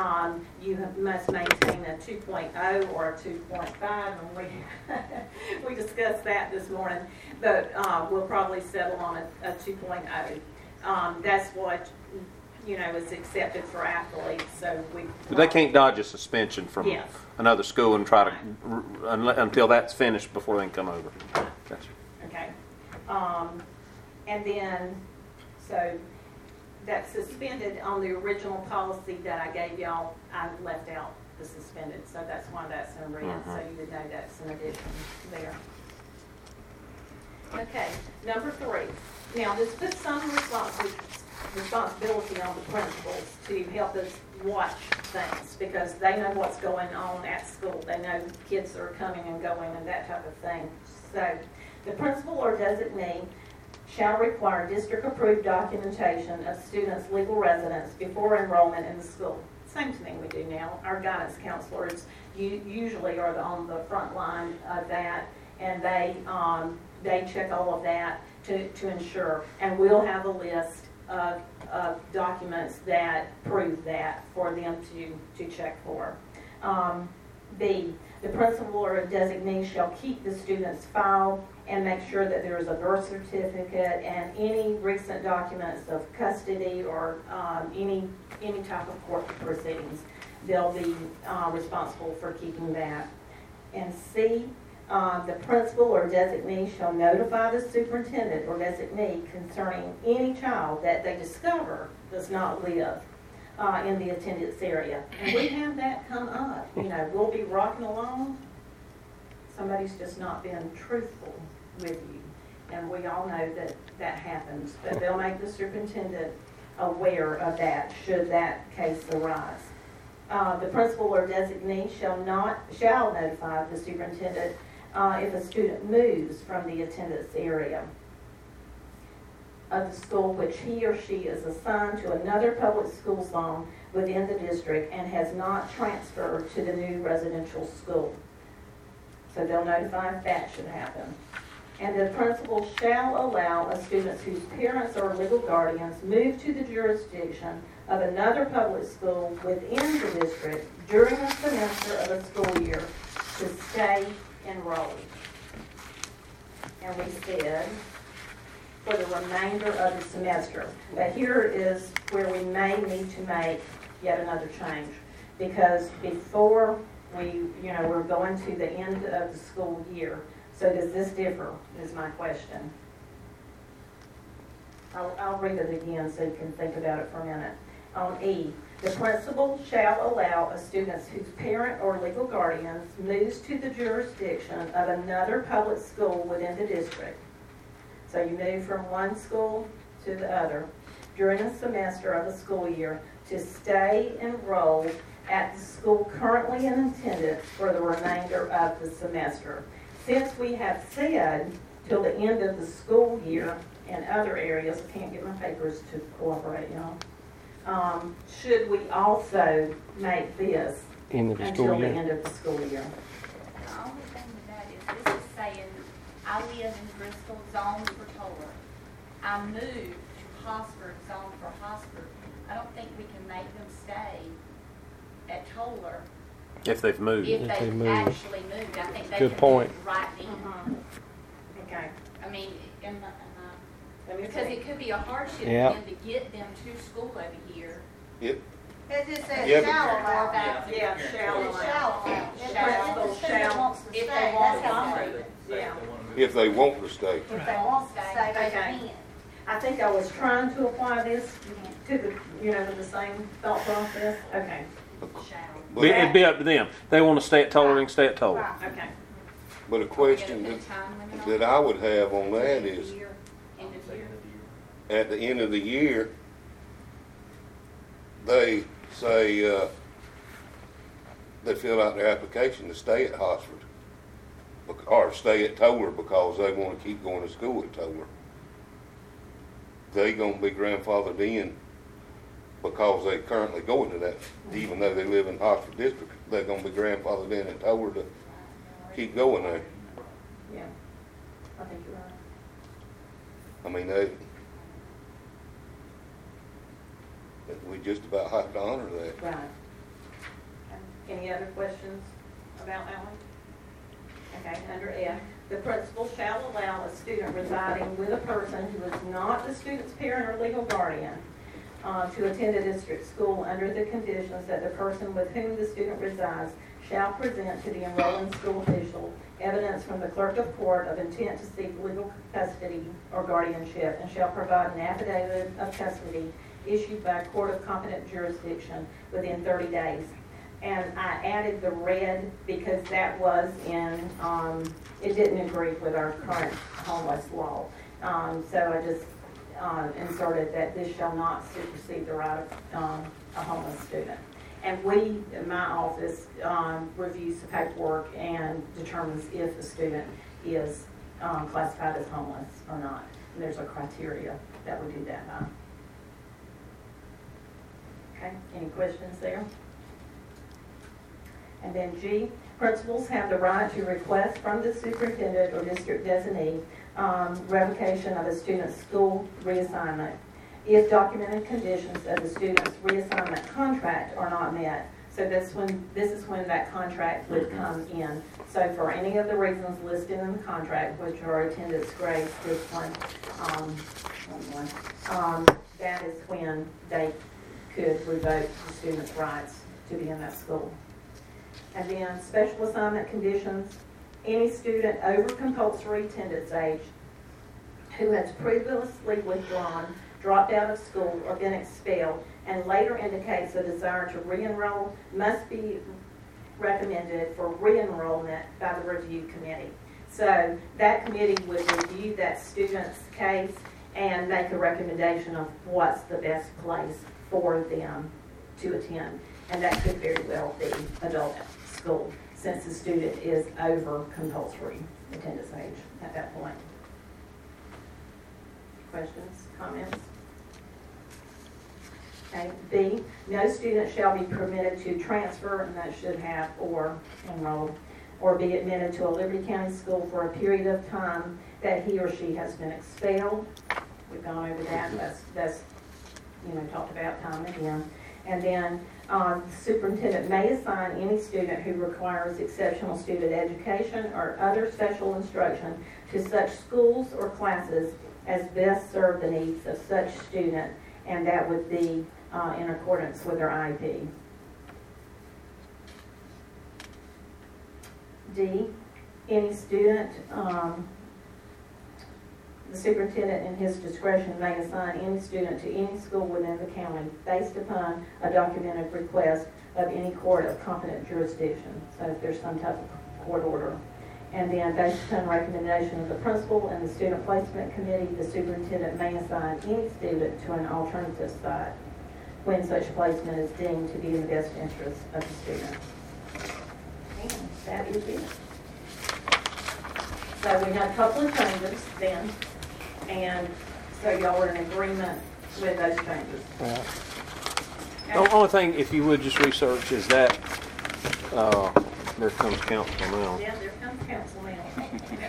[SPEAKER 9] Must maintain a 2.0 or a 2.5, and we discussed that this morning, but we'll probably settle on a 2.0. That's what, you know, is accepted for athletes, so we...
[SPEAKER 3] But they can't dodge a suspension from
[SPEAKER 9] Yes.
[SPEAKER 3] another school and try to until that's finished before they can come over. Gotcha.
[SPEAKER 9] Okay. And then, so that's suspended on the original policy that I gave y'all. I left out the suspended, so that's why that's in red. So you would know that's an addition there. Okay, number 3. Now, this puts some responsibility on the principals to help us watch things because they know what's going on at school. They know kids are coming and going and that type of thing. So the principal or designee shall require district-approved documentation of students' legal residence before enrollment in the school. Same thing we do now. Our guidance counselors usually are on the front line of that, and they check all of that to ensure. And we'll have a list of documents that prove that for them to check for. B, the principal or a designee shall keep the student's file and make sure that there is a birth certificate and any recent documents of custody or any type of court proceedings. They'll be responsible for keeping that. And C, the principal or designee shall notify the superintendent or designee concerning any child that they discover does not live in the attendance area. And we have that come up. You know, we'll be rocking along. Somebody's just not been truthful with you. And we all know that that happens. But they'll make the superintendent aware of that should that case arise. The principal or designee shall notify the superintendent if a student moves from the attendance area of the school which he or she is assigned to another public school zone within the district and has not transferred to the new residential school. So they'll notify if that should happen. And the principal shall allow a student whose parents or legal guardians move to the jurisdiction of another public school within the district during the semester of a school year to stay enrolled. And we said for the remainder of the semester. But here is where we may need to make yet another change, because before we're going to the end of the school year. So does this differ, is my question. I'll read it again so you can think about it for a minute. On E, the principal shall allow a student whose parent or legal guardians moves to the jurisdiction of another public school within the district. So you move from one school to the other during a semester of a school year to stay enrolled at the school currently in attendance for the remainder of the semester. Since we have said till the end of the school year, and other areas, I can't get my papers to cooperate, y'all. Should we also make this
[SPEAKER 4] End of the
[SPEAKER 9] until
[SPEAKER 4] school
[SPEAKER 9] the
[SPEAKER 4] year.
[SPEAKER 9] end of the school year?
[SPEAKER 8] The only thing with that is, this is saying, I live in Bristol, zone for Toller. I moved to Hosford, zone for Hosford. I don't think we can make them stay at Toller
[SPEAKER 3] If they've moved.
[SPEAKER 8] if
[SPEAKER 4] If they
[SPEAKER 8] they've
[SPEAKER 4] moved.
[SPEAKER 8] actually moved. I think they
[SPEAKER 4] Good
[SPEAKER 8] can
[SPEAKER 4] point.
[SPEAKER 8] move right in.
[SPEAKER 9] Okay.
[SPEAKER 8] I mean,
[SPEAKER 9] Let me
[SPEAKER 8] because
[SPEAKER 9] see.
[SPEAKER 8] it could be a hardship
[SPEAKER 4] Yeah.
[SPEAKER 8] for them to get them to school over here.
[SPEAKER 2] Yep.
[SPEAKER 1] It just says
[SPEAKER 2] Yeah, but-
[SPEAKER 1] shall
[SPEAKER 8] Or
[SPEAKER 1] allow.
[SPEAKER 8] back.
[SPEAKER 9] Yeah, shall
[SPEAKER 1] It
[SPEAKER 9] allow.
[SPEAKER 1] shall allow.
[SPEAKER 9] Principal
[SPEAKER 1] If the student
[SPEAKER 9] shall,
[SPEAKER 1] wants to
[SPEAKER 8] if they
[SPEAKER 1] stay,
[SPEAKER 8] want
[SPEAKER 1] that's how
[SPEAKER 8] to.
[SPEAKER 1] they do it.
[SPEAKER 9] Yeah.
[SPEAKER 2] If they want to stay.
[SPEAKER 1] If they want to stay, they
[SPEAKER 9] Okay.
[SPEAKER 1] can.
[SPEAKER 9] I think I was trying to apply this to the, with the same thought process. Okay.
[SPEAKER 8] Shall.
[SPEAKER 2] But,
[SPEAKER 3] It'd be up to them. They want to stay at Toller, they can stay at Toller.
[SPEAKER 1] Right.
[SPEAKER 9] Okay.
[SPEAKER 2] but a question that I would have on that is,
[SPEAKER 8] End of year.
[SPEAKER 2] at the end of the year, they say, they fill out their application to stay at Hosford. Or stay at Toller because they want to keep going to school at Toller. They gonna be grandfathered in because they currently going to that, even though they live in Hosford District, they're gonna be grandfathered in at Toller to keep going there.
[SPEAKER 9] Yeah. I think you're right.
[SPEAKER 2] I mean, we just about have to honor that.
[SPEAKER 9] Right. Any other questions about that one? Okay, under F, the principal shall allow a student residing with a person who is not the student's parent or legal guardian to attend a district school under the conditions that the person with whom the student resides shall present to the enrolling school official evidence from the clerk of court of intent to seek legal custody or guardianship, and shall provide an affidavit of custody issued by a court of competent jurisdiction within 30 days. And I added the red because that was in, it didn't agree with our current homeless law. So I just inserted that this shall not supersede the right of a homeless student. And we, in my office, reviews the paperwork and determines if a student is classified as homeless or not. And there's a criteria that we do that by. Okay, any questions there? And then G, principals have the right to request from the superintendent or district designee revocation of a student's school reassignment if documented conditions of the student's reassignment contract are not met. So this is when that contract would come in. So for any of the reasons listed in the contract, which are attendance grades, discipline, that is when they could revoke the student's rights to be in that school. And then special assignment conditions, any student over compulsory attendance age who has previously withdrawn, dropped out of school, or been expelled, and later indicates a desire to re-enroll must be recommended for re-enrollment by the review committee. So that committee would review that student's case and make a recommendation of what's the best place for them to attend. And that could very well be adult school, since the student is over compulsory attendance age at that point. Questions, comments? Okay, B, no student shall be permitted to transfer, and that should have or enroll, or be admitted to a Liberty County school for a period of time that he or she has been expelled. We've gone over that. That's talked about time and again. And then the superintendent may assign any student who requires exceptional student education or other special instruction to such schools or classes as best serve the needs of such student, and that would be in accordance with their IEP. D, any student, the superintendent in his discretion may assign any student to any school within the county based upon a documented request of any court of competent jurisdiction. So if there's some type of court order. And then based upon recommendation of the principal and the student placement committee, the superintendent may assign any student to an alternative site when such placement is deemed to be in the best interest of the student. And that is it. So we have a couple of changes then. And So y'all are in agreement with those changes?
[SPEAKER 4] Yeah.
[SPEAKER 3] The only thing, if you would just research, is that, there comes council now.
[SPEAKER 9] Yeah, there comes council now.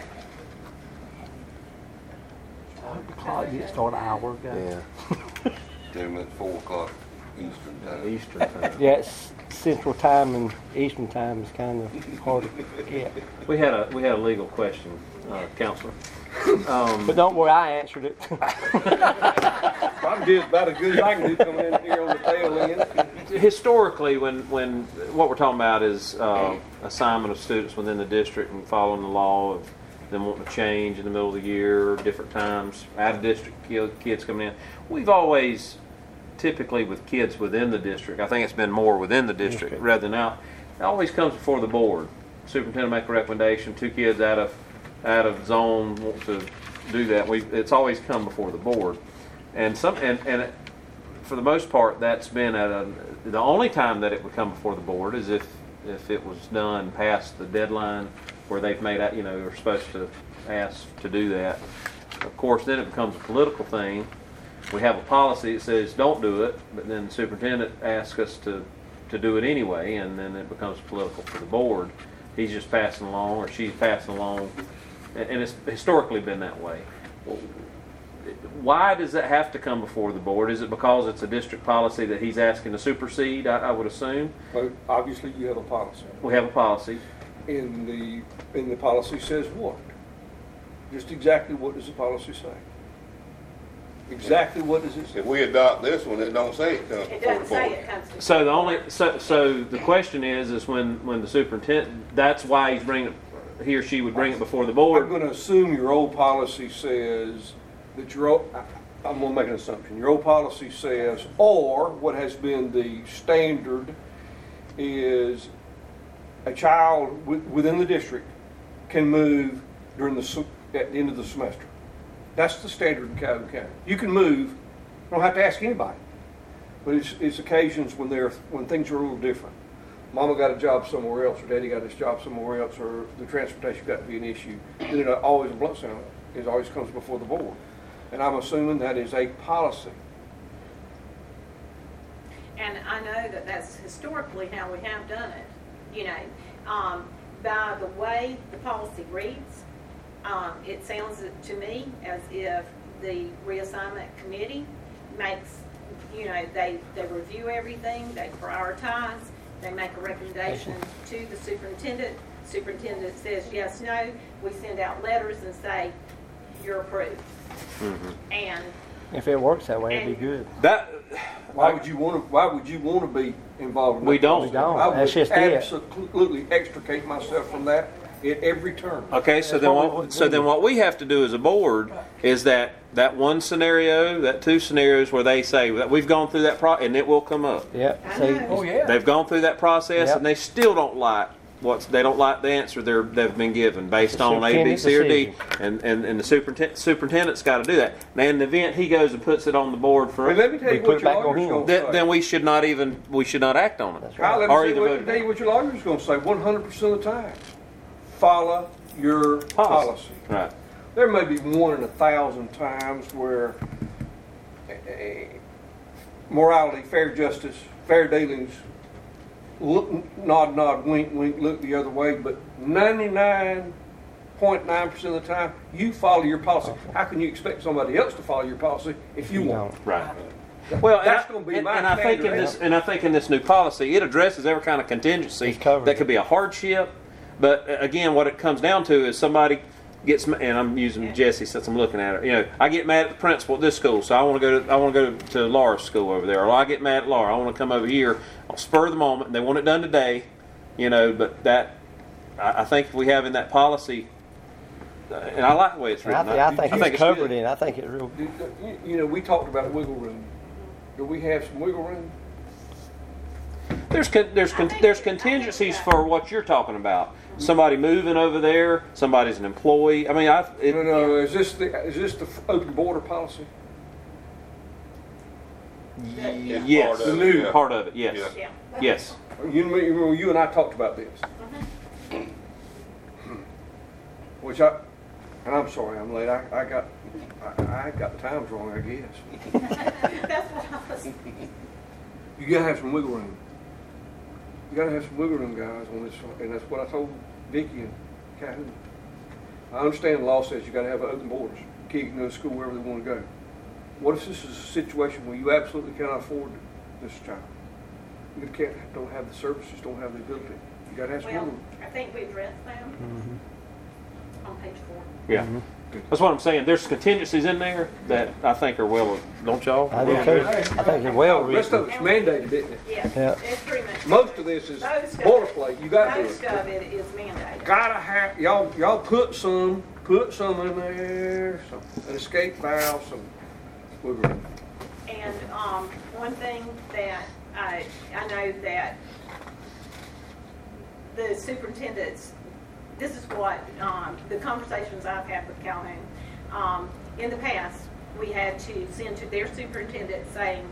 [SPEAKER 4] Clock gets started an hour ago.
[SPEAKER 3] Yeah,
[SPEAKER 2] Them at 4 o'clock Eastern time.
[SPEAKER 3] Eastern time.
[SPEAKER 4] Yeah, it's Central Time and Eastern Time is kind of hard to get.
[SPEAKER 3] We had a legal question, Counselor.
[SPEAKER 4] But don't worry, I answered it.
[SPEAKER 10] I'm just about as good as I can do coming in here on the tail end.
[SPEAKER 3] Historically, when what we're talking about is assignment of students within the district and following the law of them wanting to change in the middle of the year, different times, out of district kids coming in, we've always, typically with kids within the district, I think it's been more within the district rather than out, it always comes before the board. Superintendent make a recommendation, 2 kids out of zone want to do that. It's always come before the board, and for the most part, that's been the only time that it would come before the board is if it was done past the deadline where they've made out, you're supposed to ask to do that. Of course, then it becomes a political thing. We have a policy that says don't do it, but then the superintendent asks us to do it anyway, and then it becomes political for the board. He's just passing along, or she's passing along, and it's historically been that way. Why does that have to come before the board? Is it because it's a district policy that he's asking to supersede, I would assume?
[SPEAKER 10] Well, obviously, you have a policy.
[SPEAKER 3] We have a policy.
[SPEAKER 10] And the policy says what? Just exactly what does the policy say? Exactly what does it say?
[SPEAKER 2] If we adopt this one, it don't say it comes
[SPEAKER 9] It
[SPEAKER 2] before the
[SPEAKER 9] doesn't say
[SPEAKER 2] board.
[SPEAKER 9] it comes to.
[SPEAKER 3] So the question is when the superintendent, that's why he or she would bring it before the
[SPEAKER 10] I'm
[SPEAKER 3] board.
[SPEAKER 10] going to assume your old policy says that I'm going to make an assumption. Your old policy says, or what has been the standard is a child within the district can move at the end of the semester. That's the standard in Calhoun County. You can move, you don't have to ask anybody. But it's occasions when things are a little different. Mama got a job somewhere else, or Daddy got his job somewhere else, or the transportation got to be an issue. Then it always a blunt sound. It always comes before the board. And I'm assuming that is a policy.
[SPEAKER 9] And I know that that's historically how we have done it. By the way the policy reads, it sounds to me as if the reassignment committee makes, they review everything, they prioritize, they make a recommendation to the superintendent. Superintendent says yes, no. We send out letters and say, you're approved.
[SPEAKER 3] Mm-hmm.
[SPEAKER 9] And
[SPEAKER 4] If it works that way, it'd be good.
[SPEAKER 10] Why would you want to be involved in that?
[SPEAKER 3] We don't.
[SPEAKER 10] process?
[SPEAKER 4] We don't.
[SPEAKER 10] I would
[SPEAKER 4] That's just it.
[SPEAKER 10] absolutely extricate myself from that at every turn.
[SPEAKER 3] Okay, so then what we have to do as a board is that one scenario, that 2 scenarios where they say that we've gone through that process, and it will come up.
[SPEAKER 4] Yep.
[SPEAKER 9] I
[SPEAKER 4] See,
[SPEAKER 9] know.
[SPEAKER 5] Oh, yeah.
[SPEAKER 3] They've gone through that process,
[SPEAKER 4] Yep.
[SPEAKER 3] and they still don't like they don't like the answer they've been given based on A, B, C, or D, and the superintendent's got to do that. Now, in the event he goes and puts it on the board for
[SPEAKER 10] But let me tell
[SPEAKER 4] We
[SPEAKER 10] you
[SPEAKER 4] put
[SPEAKER 10] what
[SPEAKER 4] it
[SPEAKER 10] your
[SPEAKER 4] back on
[SPEAKER 10] lawyer's
[SPEAKER 4] him.
[SPEAKER 10] going to say.
[SPEAKER 3] then we should not act on it.
[SPEAKER 4] That's
[SPEAKER 10] Kyle, let
[SPEAKER 3] Or
[SPEAKER 10] me
[SPEAKER 3] either
[SPEAKER 10] tell
[SPEAKER 3] vote.
[SPEAKER 10] you what your lawyer's going to say 100% of the time. Follow your policy.
[SPEAKER 3] Right.
[SPEAKER 10] There may be 1 in 1,000 times where morality, fair justice, fair dealings, look, nod, wink, look the other way, but 99.9% of the time, you follow your policy. How can you expect somebody else to follow your policy if you won't?
[SPEAKER 3] Right. Well,
[SPEAKER 10] That's gonna be my
[SPEAKER 3] I think
[SPEAKER 10] standard.
[SPEAKER 3] I think in this new policy, it addresses every kind of contingency
[SPEAKER 4] It's covered.
[SPEAKER 3] that could be a hardship. But again, what it comes down to is somebody gets, and I'm using Jessie since I'm looking at her. I get mad at the principal at this school, so I want to go to Laura's school over there, or I get mad at Laura. I want to come over here. I'll spur of the moment. They want it done today, But I think if we have in that policy, and I like the way it's written.
[SPEAKER 4] I think it's covered
[SPEAKER 3] good.
[SPEAKER 4] in. I think it's real.
[SPEAKER 10] We talked about wiggle room. Do we have some wiggle room?
[SPEAKER 3] There's contingencies for what you're talking about. Somebody moving over there. Somebody's an employee. I mean,
[SPEAKER 10] No. Is this the open border policy?
[SPEAKER 3] Yes,
[SPEAKER 2] Part of it, yeah.
[SPEAKER 3] part of it. Yes,
[SPEAKER 2] Yeah.
[SPEAKER 9] Yeah.
[SPEAKER 3] yes.
[SPEAKER 10] You and I talked about this. Which And I'm sorry I'm late. I got the times wrong, I guess.
[SPEAKER 9] That's what I was.
[SPEAKER 10] You gotta have some wiggle room. You gotta have some wiggle room, guys, on this, and that's what I told Vicky and Calhoun. I understand the law says you gotta have open borders. Kids can go to school wherever they wanna go. What if this is a situation where you absolutely cannot afford this child? You don't have the services, don't have the ability. You gotta have some wiggle
[SPEAKER 9] Well,
[SPEAKER 10] room.
[SPEAKER 9] I think we addressed them on page 4.
[SPEAKER 3] Yeah. That's what I'm saying. There's contingencies in there that I think are well, don't y'all?
[SPEAKER 4] I do too. I think it's well
[SPEAKER 10] The rest of
[SPEAKER 4] written.
[SPEAKER 10] it's mandated, isn't it?
[SPEAKER 9] Yeah, it's pretty much.
[SPEAKER 10] Most of this is
[SPEAKER 9] Most of it-
[SPEAKER 10] boilerplate. You gotta do
[SPEAKER 9] Most
[SPEAKER 10] it.
[SPEAKER 9] of it is mandated.
[SPEAKER 10] Gotta have, y'all put some in there, an escape valve, some wiggle room.
[SPEAKER 9] And one thing that I know that the superintendents, this is what the conversations I've had with Calhoun. In the past, we had to send to their superintendent saying,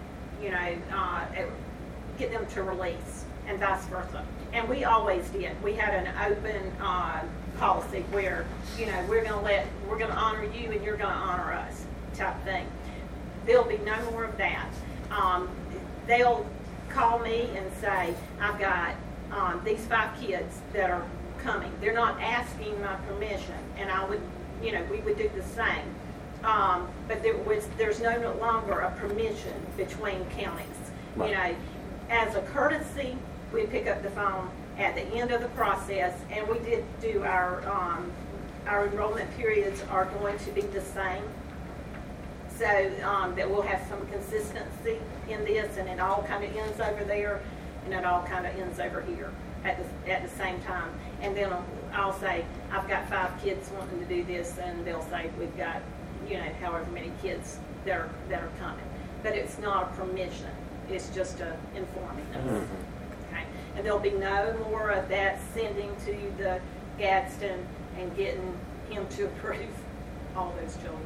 [SPEAKER 9] get them to release, and vice versa. And we always did. We had an open policy where, we're going to honor you and you're going to honor us, type thing. There'll be no more of that. They'll call me and say, I've got these 5 kids that are coming. They're not asking my permission, and I would, we would do the same. But there's no longer a permission between counties.
[SPEAKER 3] Right.
[SPEAKER 9] As a courtesy, we pick up the phone at the end of the process, and we did do our enrollment periods are going to be the same. So that we'll have some consistency in this, and it all kind of ends over there, and it all kind of ends over here at the same time. And then I'll say, I've got 5 kids wanting to do this, and they'll say, we've got, however many kids that are coming. But it's not a permission. It's just a informing us.
[SPEAKER 3] Mm-hmm.
[SPEAKER 9] Okay? And there'll be no more of that sending to the Gadsden and getting him to approve all those children.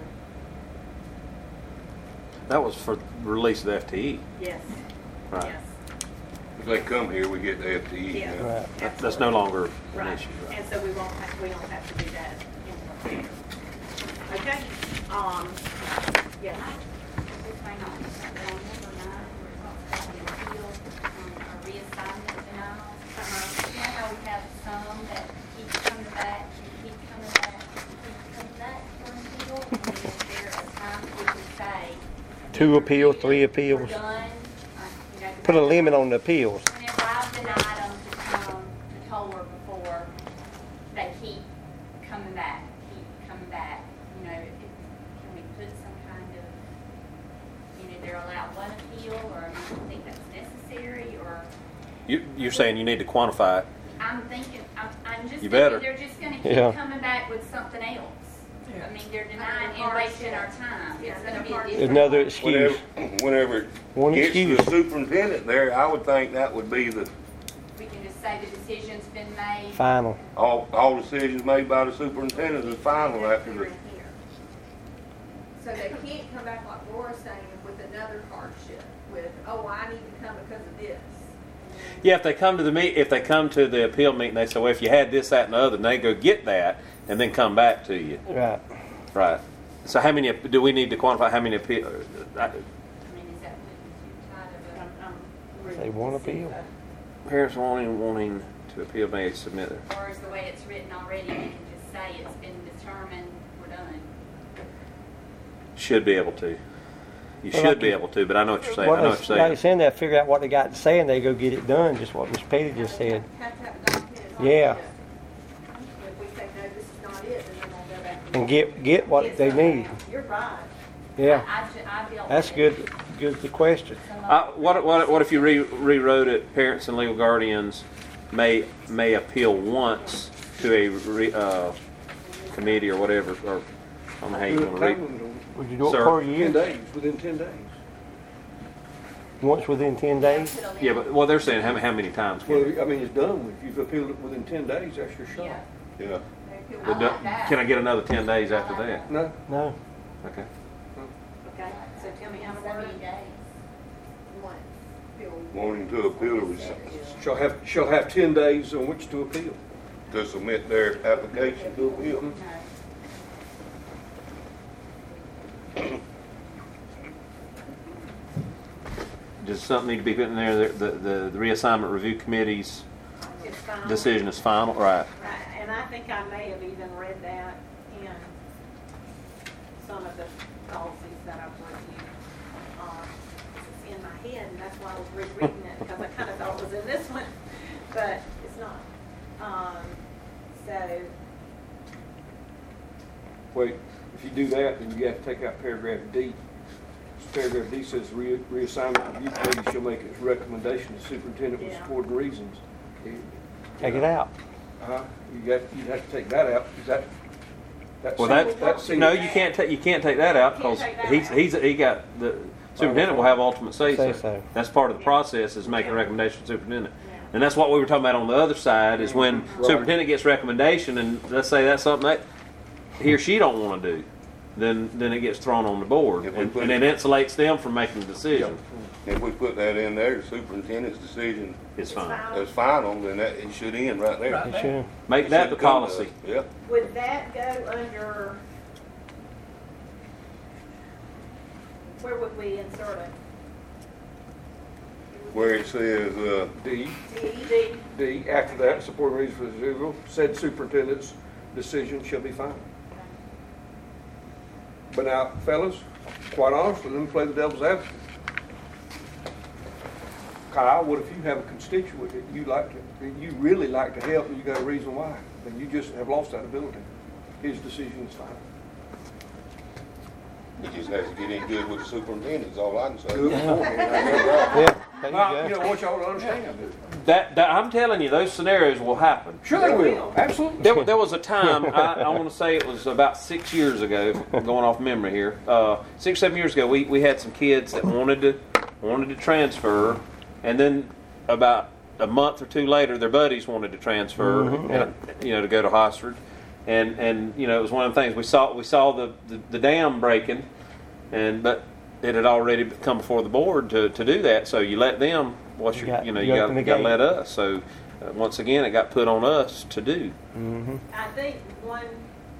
[SPEAKER 3] That was for release of the FTE.
[SPEAKER 9] Yes.
[SPEAKER 3] Right.
[SPEAKER 9] Yes.
[SPEAKER 2] If they come here, we get the FTE.
[SPEAKER 9] Yeah.
[SPEAKER 2] now.
[SPEAKER 4] Right.
[SPEAKER 3] That's no longer an
[SPEAKER 9] Right.
[SPEAKER 3] issue. Right.
[SPEAKER 9] And so we don't have to do that in the future. Okay? Yeah.
[SPEAKER 8] Just hang on. Number 9, we're talking about the appeal, our reassignment denials. You know how we have some that keep coming back and keep coming back and keep coming back for an appeal? And then is there a time we can say,
[SPEAKER 4] 2 appeals, 3
[SPEAKER 8] we're
[SPEAKER 4] appeals.
[SPEAKER 8] done?
[SPEAKER 4] Put a limit on the appeals.
[SPEAKER 8] Whenever I've denied them to come to Toller before, they keep coming back. Can we put some kind of, they're allowed 1 appeal, or do you think that's necessary, or?
[SPEAKER 3] You're saying you need to quantify it.
[SPEAKER 8] I'm thinking, I'm just
[SPEAKER 3] You
[SPEAKER 8] thinking
[SPEAKER 3] better.
[SPEAKER 8] they're just gonna keep
[SPEAKER 4] Yeah.
[SPEAKER 8] coming back with something else. I mean, they're denying and wasting our time. It's gonna be a
[SPEAKER 4] There's
[SPEAKER 8] different.
[SPEAKER 4] another excuse.
[SPEAKER 2] Whenever it
[SPEAKER 4] One
[SPEAKER 2] gets to
[SPEAKER 4] excuse.
[SPEAKER 2] the superintendent there, I would think that would be
[SPEAKER 8] We can just say the decision's been made.
[SPEAKER 4] Final.
[SPEAKER 2] all decisions made by the superintendent is final after the.
[SPEAKER 6] So they can't come back like Laura's saying with another hardship, with, I need to come because of this.
[SPEAKER 3] Yeah, if they come to the appeal meeting, they say, well, if you had this, that, and the other, and they go get that, and then come back to you.
[SPEAKER 4] Right.
[SPEAKER 3] Right. So how many, do we need to quantify how many appeal?
[SPEAKER 8] I mean, is that putting too tight of
[SPEAKER 4] Say 1 appeal.
[SPEAKER 3] Parents wanting to appeal may submit it.
[SPEAKER 8] or is the way it's written already, we can just say it's been determined, we're done?
[SPEAKER 3] Should be able to. You
[SPEAKER 4] Well,
[SPEAKER 3] should
[SPEAKER 4] like
[SPEAKER 3] be
[SPEAKER 4] you-
[SPEAKER 3] able to, but I know what you're saying.
[SPEAKER 4] What
[SPEAKER 3] I know what you're
[SPEAKER 4] like
[SPEAKER 3] saying.
[SPEAKER 4] saying, they figure out what they got to say and they go get it done. Just what Ms. Petty just said.
[SPEAKER 6] Have to have a documented.
[SPEAKER 4] Yeah.
[SPEAKER 6] If we say, no, this is not it, then they're gonna go back
[SPEAKER 4] And get what
[SPEAKER 6] Get
[SPEAKER 4] they
[SPEAKER 6] something
[SPEAKER 4] need.
[SPEAKER 6] else. You're right.
[SPEAKER 4] Yeah.
[SPEAKER 8] I dealt
[SPEAKER 4] That's
[SPEAKER 8] with it.
[SPEAKER 4] good question.
[SPEAKER 3] What if you rewrote it? Parents and legal guardians may appeal once to a committee or whatever, or I don't know how you want to read.
[SPEAKER 4] Would you do it
[SPEAKER 3] Sir.
[SPEAKER 4] per
[SPEAKER 10] 10
[SPEAKER 4] year?
[SPEAKER 10] days, within 10 days.
[SPEAKER 4] Once within 10 days?
[SPEAKER 3] Yeah, but well, they're saying how many times?
[SPEAKER 10] Well, I mean, it's done. If you've appealed it within 10 days, that's your shot.
[SPEAKER 2] Yeah.
[SPEAKER 3] But can I get another 10 days after that?
[SPEAKER 10] No?
[SPEAKER 4] No.
[SPEAKER 3] Okay.
[SPEAKER 9] Okay, so tell me how to word
[SPEAKER 8] 70
[SPEAKER 9] it.
[SPEAKER 8] days.
[SPEAKER 2] Wanting to appeal
[SPEAKER 10] Shall have 10 days on which to appeal.
[SPEAKER 2] to submit their application to appeal.
[SPEAKER 3] does something need to be put in there, the reassignment review committee's
[SPEAKER 9] It's fine.
[SPEAKER 3] decision is final, right?
[SPEAKER 9] Right, and I think I may have even read that in some of the policies that I've reviewed. It's in my head, and that's why I was rereading it, because I kind of thought it was in this one, but it's not. So,
[SPEAKER 10] Wait, if you do that, then you have to take out paragraph D. Paragraph D says reassignment review committee shall make its recommendation to superintendent with
[SPEAKER 9] Yeah.
[SPEAKER 10] supporting reasons.
[SPEAKER 4] Take it out.
[SPEAKER 10] You'd have to take that out, because that's.
[SPEAKER 3] Well, that's, no, you can't take that out, because the superintendent will have ultimate say
[SPEAKER 4] Say
[SPEAKER 3] so.
[SPEAKER 4] so.
[SPEAKER 3] That's part of the process, is making a recommendation to the superintendent. And that's what we were talking about on the other side, is when superintendent gets recommendation, and let's say that's something that he or she don't want to do, then it gets thrown on the board,
[SPEAKER 2] If we
[SPEAKER 3] and
[SPEAKER 2] put
[SPEAKER 3] it insulates them from making the decision.
[SPEAKER 2] If we put that in there, the superintendent's decision
[SPEAKER 3] It's fine.
[SPEAKER 2] is final, then that, it should end right there.
[SPEAKER 5] Right.
[SPEAKER 4] It should.
[SPEAKER 3] Make
[SPEAKER 2] It
[SPEAKER 3] that the
[SPEAKER 2] shouldn't come to
[SPEAKER 3] policy.
[SPEAKER 2] us. Yeah.
[SPEAKER 9] would that go under, where would we insert it?
[SPEAKER 2] Where it says,
[SPEAKER 10] D,
[SPEAKER 9] D.
[SPEAKER 10] D, after that, supporting reasons for the refusal, said superintendent's decision shall be final. But now, fellas, quite honestly, let me play the devil's advocate. Kyle, what if you have a constituent that you really like to help, and you got a reason why, and you just have lost that ability? His decision is final.
[SPEAKER 2] he just has to get in good with the superintendent, is all I can say.
[SPEAKER 10] Good.
[SPEAKER 4] Yeah. There
[SPEAKER 10] Now,
[SPEAKER 4] you
[SPEAKER 10] you
[SPEAKER 4] go.
[SPEAKER 10] know, what y'all don't understand.
[SPEAKER 3] That I'm telling you, those scenarios will happen.
[SPEAKER 10] Sure they will, absolutely.
[SPEAKER 3] There was a time, I want to say it was about 6 years ago, going off memory here, 6, 7 years ago, we had some kids that wanted to transfer, and then about a month or two later, their buddies wanted to transfer, and, to go to Hosford. And it was one of the things we saw the dam breaking, but it had already come before the board to do that. So you let them. You
[SPEAKER 4] open the
[SPEAKER 3] got to
[SPEAKER 4] gate.
[SPEAKER 3] let us. So once again, it got put on us to do.
[SPEAKER 9] I think one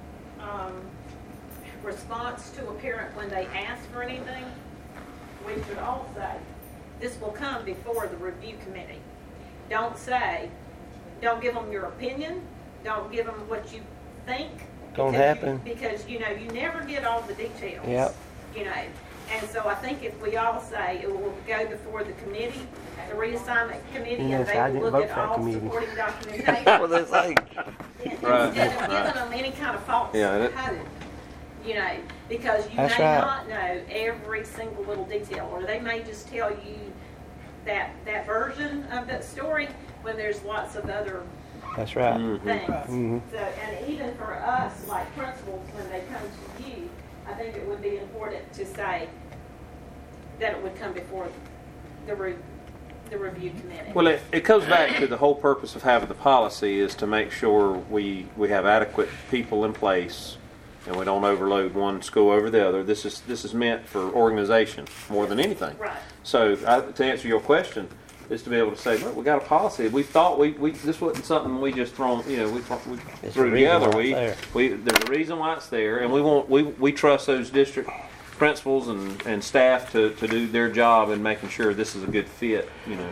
[SPEAKER 9] response to a parent when they ask for anything, we should all say, this will come before the review committee. Don't give them your opinion, don't give them what you think.
[SPEAKER 4] Don't happen.
[SPEAKER 9] Because, you never get all the details.
[SPEAKER 4] Yep.
[SPEAKER 9] And so I think if we all say it will go before the committee, the reassignment committee,
[SPEAKER 4] Yes,
[SPEAKER 9] and
[SPEAKER 4] I
[SPEAKER 9] they
[SPEAKER 4] didn't
[SPEAKER 9] will
[SPEAKER 4] vote
[SPEAKER 9] look at
[SPEAKER 4] for that
[SPEAKER 9] all
[SPEAKER 4] committee.
[SPEAKER 9] supporting documentation.
[SPEAKER 4] What they say.
[SPEAKER 3] Right,
[SPEAKER 9] Instead of giving them any kind of false
[SPEAKER 3] Yeah,
[SPEAKER 9] hope, because you
[SPEAKER 4] That's
[SPEAKER 9] may
[SPEAKER 4] right.
[SPEAKER 9] not know every single little detail, or they may just tell you that version of that story when there's lots of other
[SPEAKER 4] That's right.
[SPEAKER 9] things.
[SPEAKER 4] Mhm.
[SPEAKER 9] So, and even for us, like principals, when they come to you, I think it would be important to say that it would come before the review committee.
[SPEAKER 3] Well, it comes back to the whole purpose of having the policy is to make sure we have adequate people in place, and we don't overload one school over the other. This is meant for organization more than anything.
[SPEAKER 9] Right.
[SPEAKER 3] So to answer your question, is to be able to say, look, we got a policy. We thought this wasn't something we just threw
[SPEAKER 4] There's
[SPEAKER 3] threw
[SPEAKER 4] a reason
[SPEAKER 3] together.
[SPEAKER 4] why it's
[SPEAKER 3] There's a reason why it's there, and we trust those district principals and staff to do their job in making sure this is a good fit.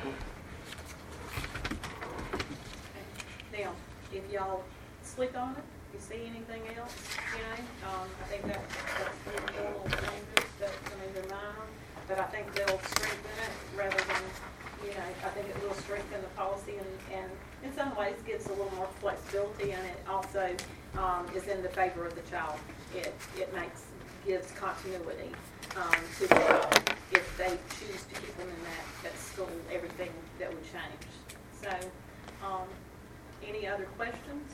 [SPEAKER 9] Now, if y'all sleep on it, if you see anything else, I think that's normal changes, they're minor, but I think they'll strengthen it rather than, I think it will strengthen the policy and in some ways gives a little more flexibility, and it also is in the favor of the child. It gives continuity to them if they choose to keep them in that school, everything that would change. So, any other questions?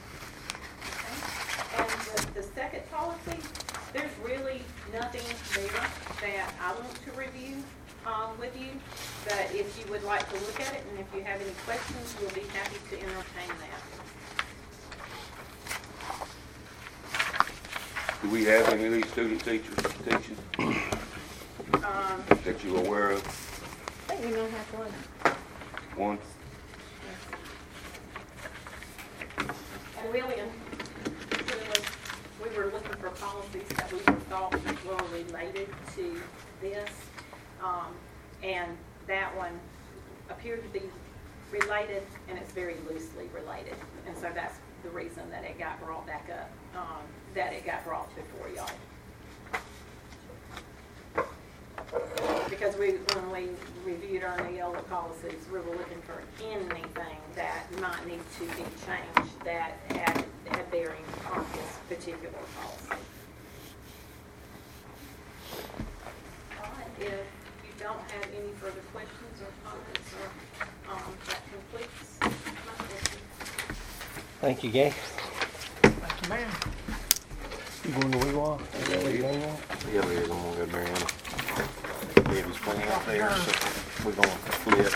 [SPEAKER 9] Okay. And with the second policy, there's really nothing there that I want to review with you, but if you would like to look at it and if you have any questions, we'll be happy to entertain that.
[SPEAKER 2] Do we have any of these student teachers teaching that you're aware of?
[SPEAKER 7] I think we might have one.
[SPEAKER 2] One?
[SPEAKER 9] And William, we were looking for policies that we thought were related to this. And that one appeared to be related, and it's very loosely related. And so that's the reason that it got brought back up, that it got brought before y'all. Because when we reviewed our Neola policies, we were looking for anything that might need to be changed that had bearing on this particular policy. All right, if you don't have any further questions or comments, that completes my question.
[SPEAKER 4] Thank you, Gay.
[SPEAKER 5] Thank you, ma'am.
[SPEAKER 4] You going to WeWa?
[SPEAKER 3] Yeah, we is. I'm gonna go to Mariana. Debbie's playing out there, so we're gonna flip.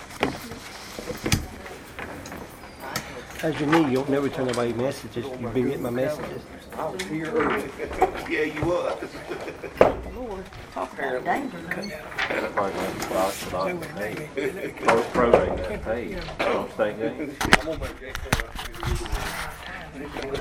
[SPEAKER 4] How's your knee? You don't never turn nobody messages. You've been getting my messages.
[SPEAKER 10] I was here early.
[SPEAKER 2] Yeah, you was.
[SPEAKER 1] Lord, talk about danger.
[SPEAKER 3] That's probably gonna probate that paid. State game.
[SPEAKER 10] I'm gonna make that.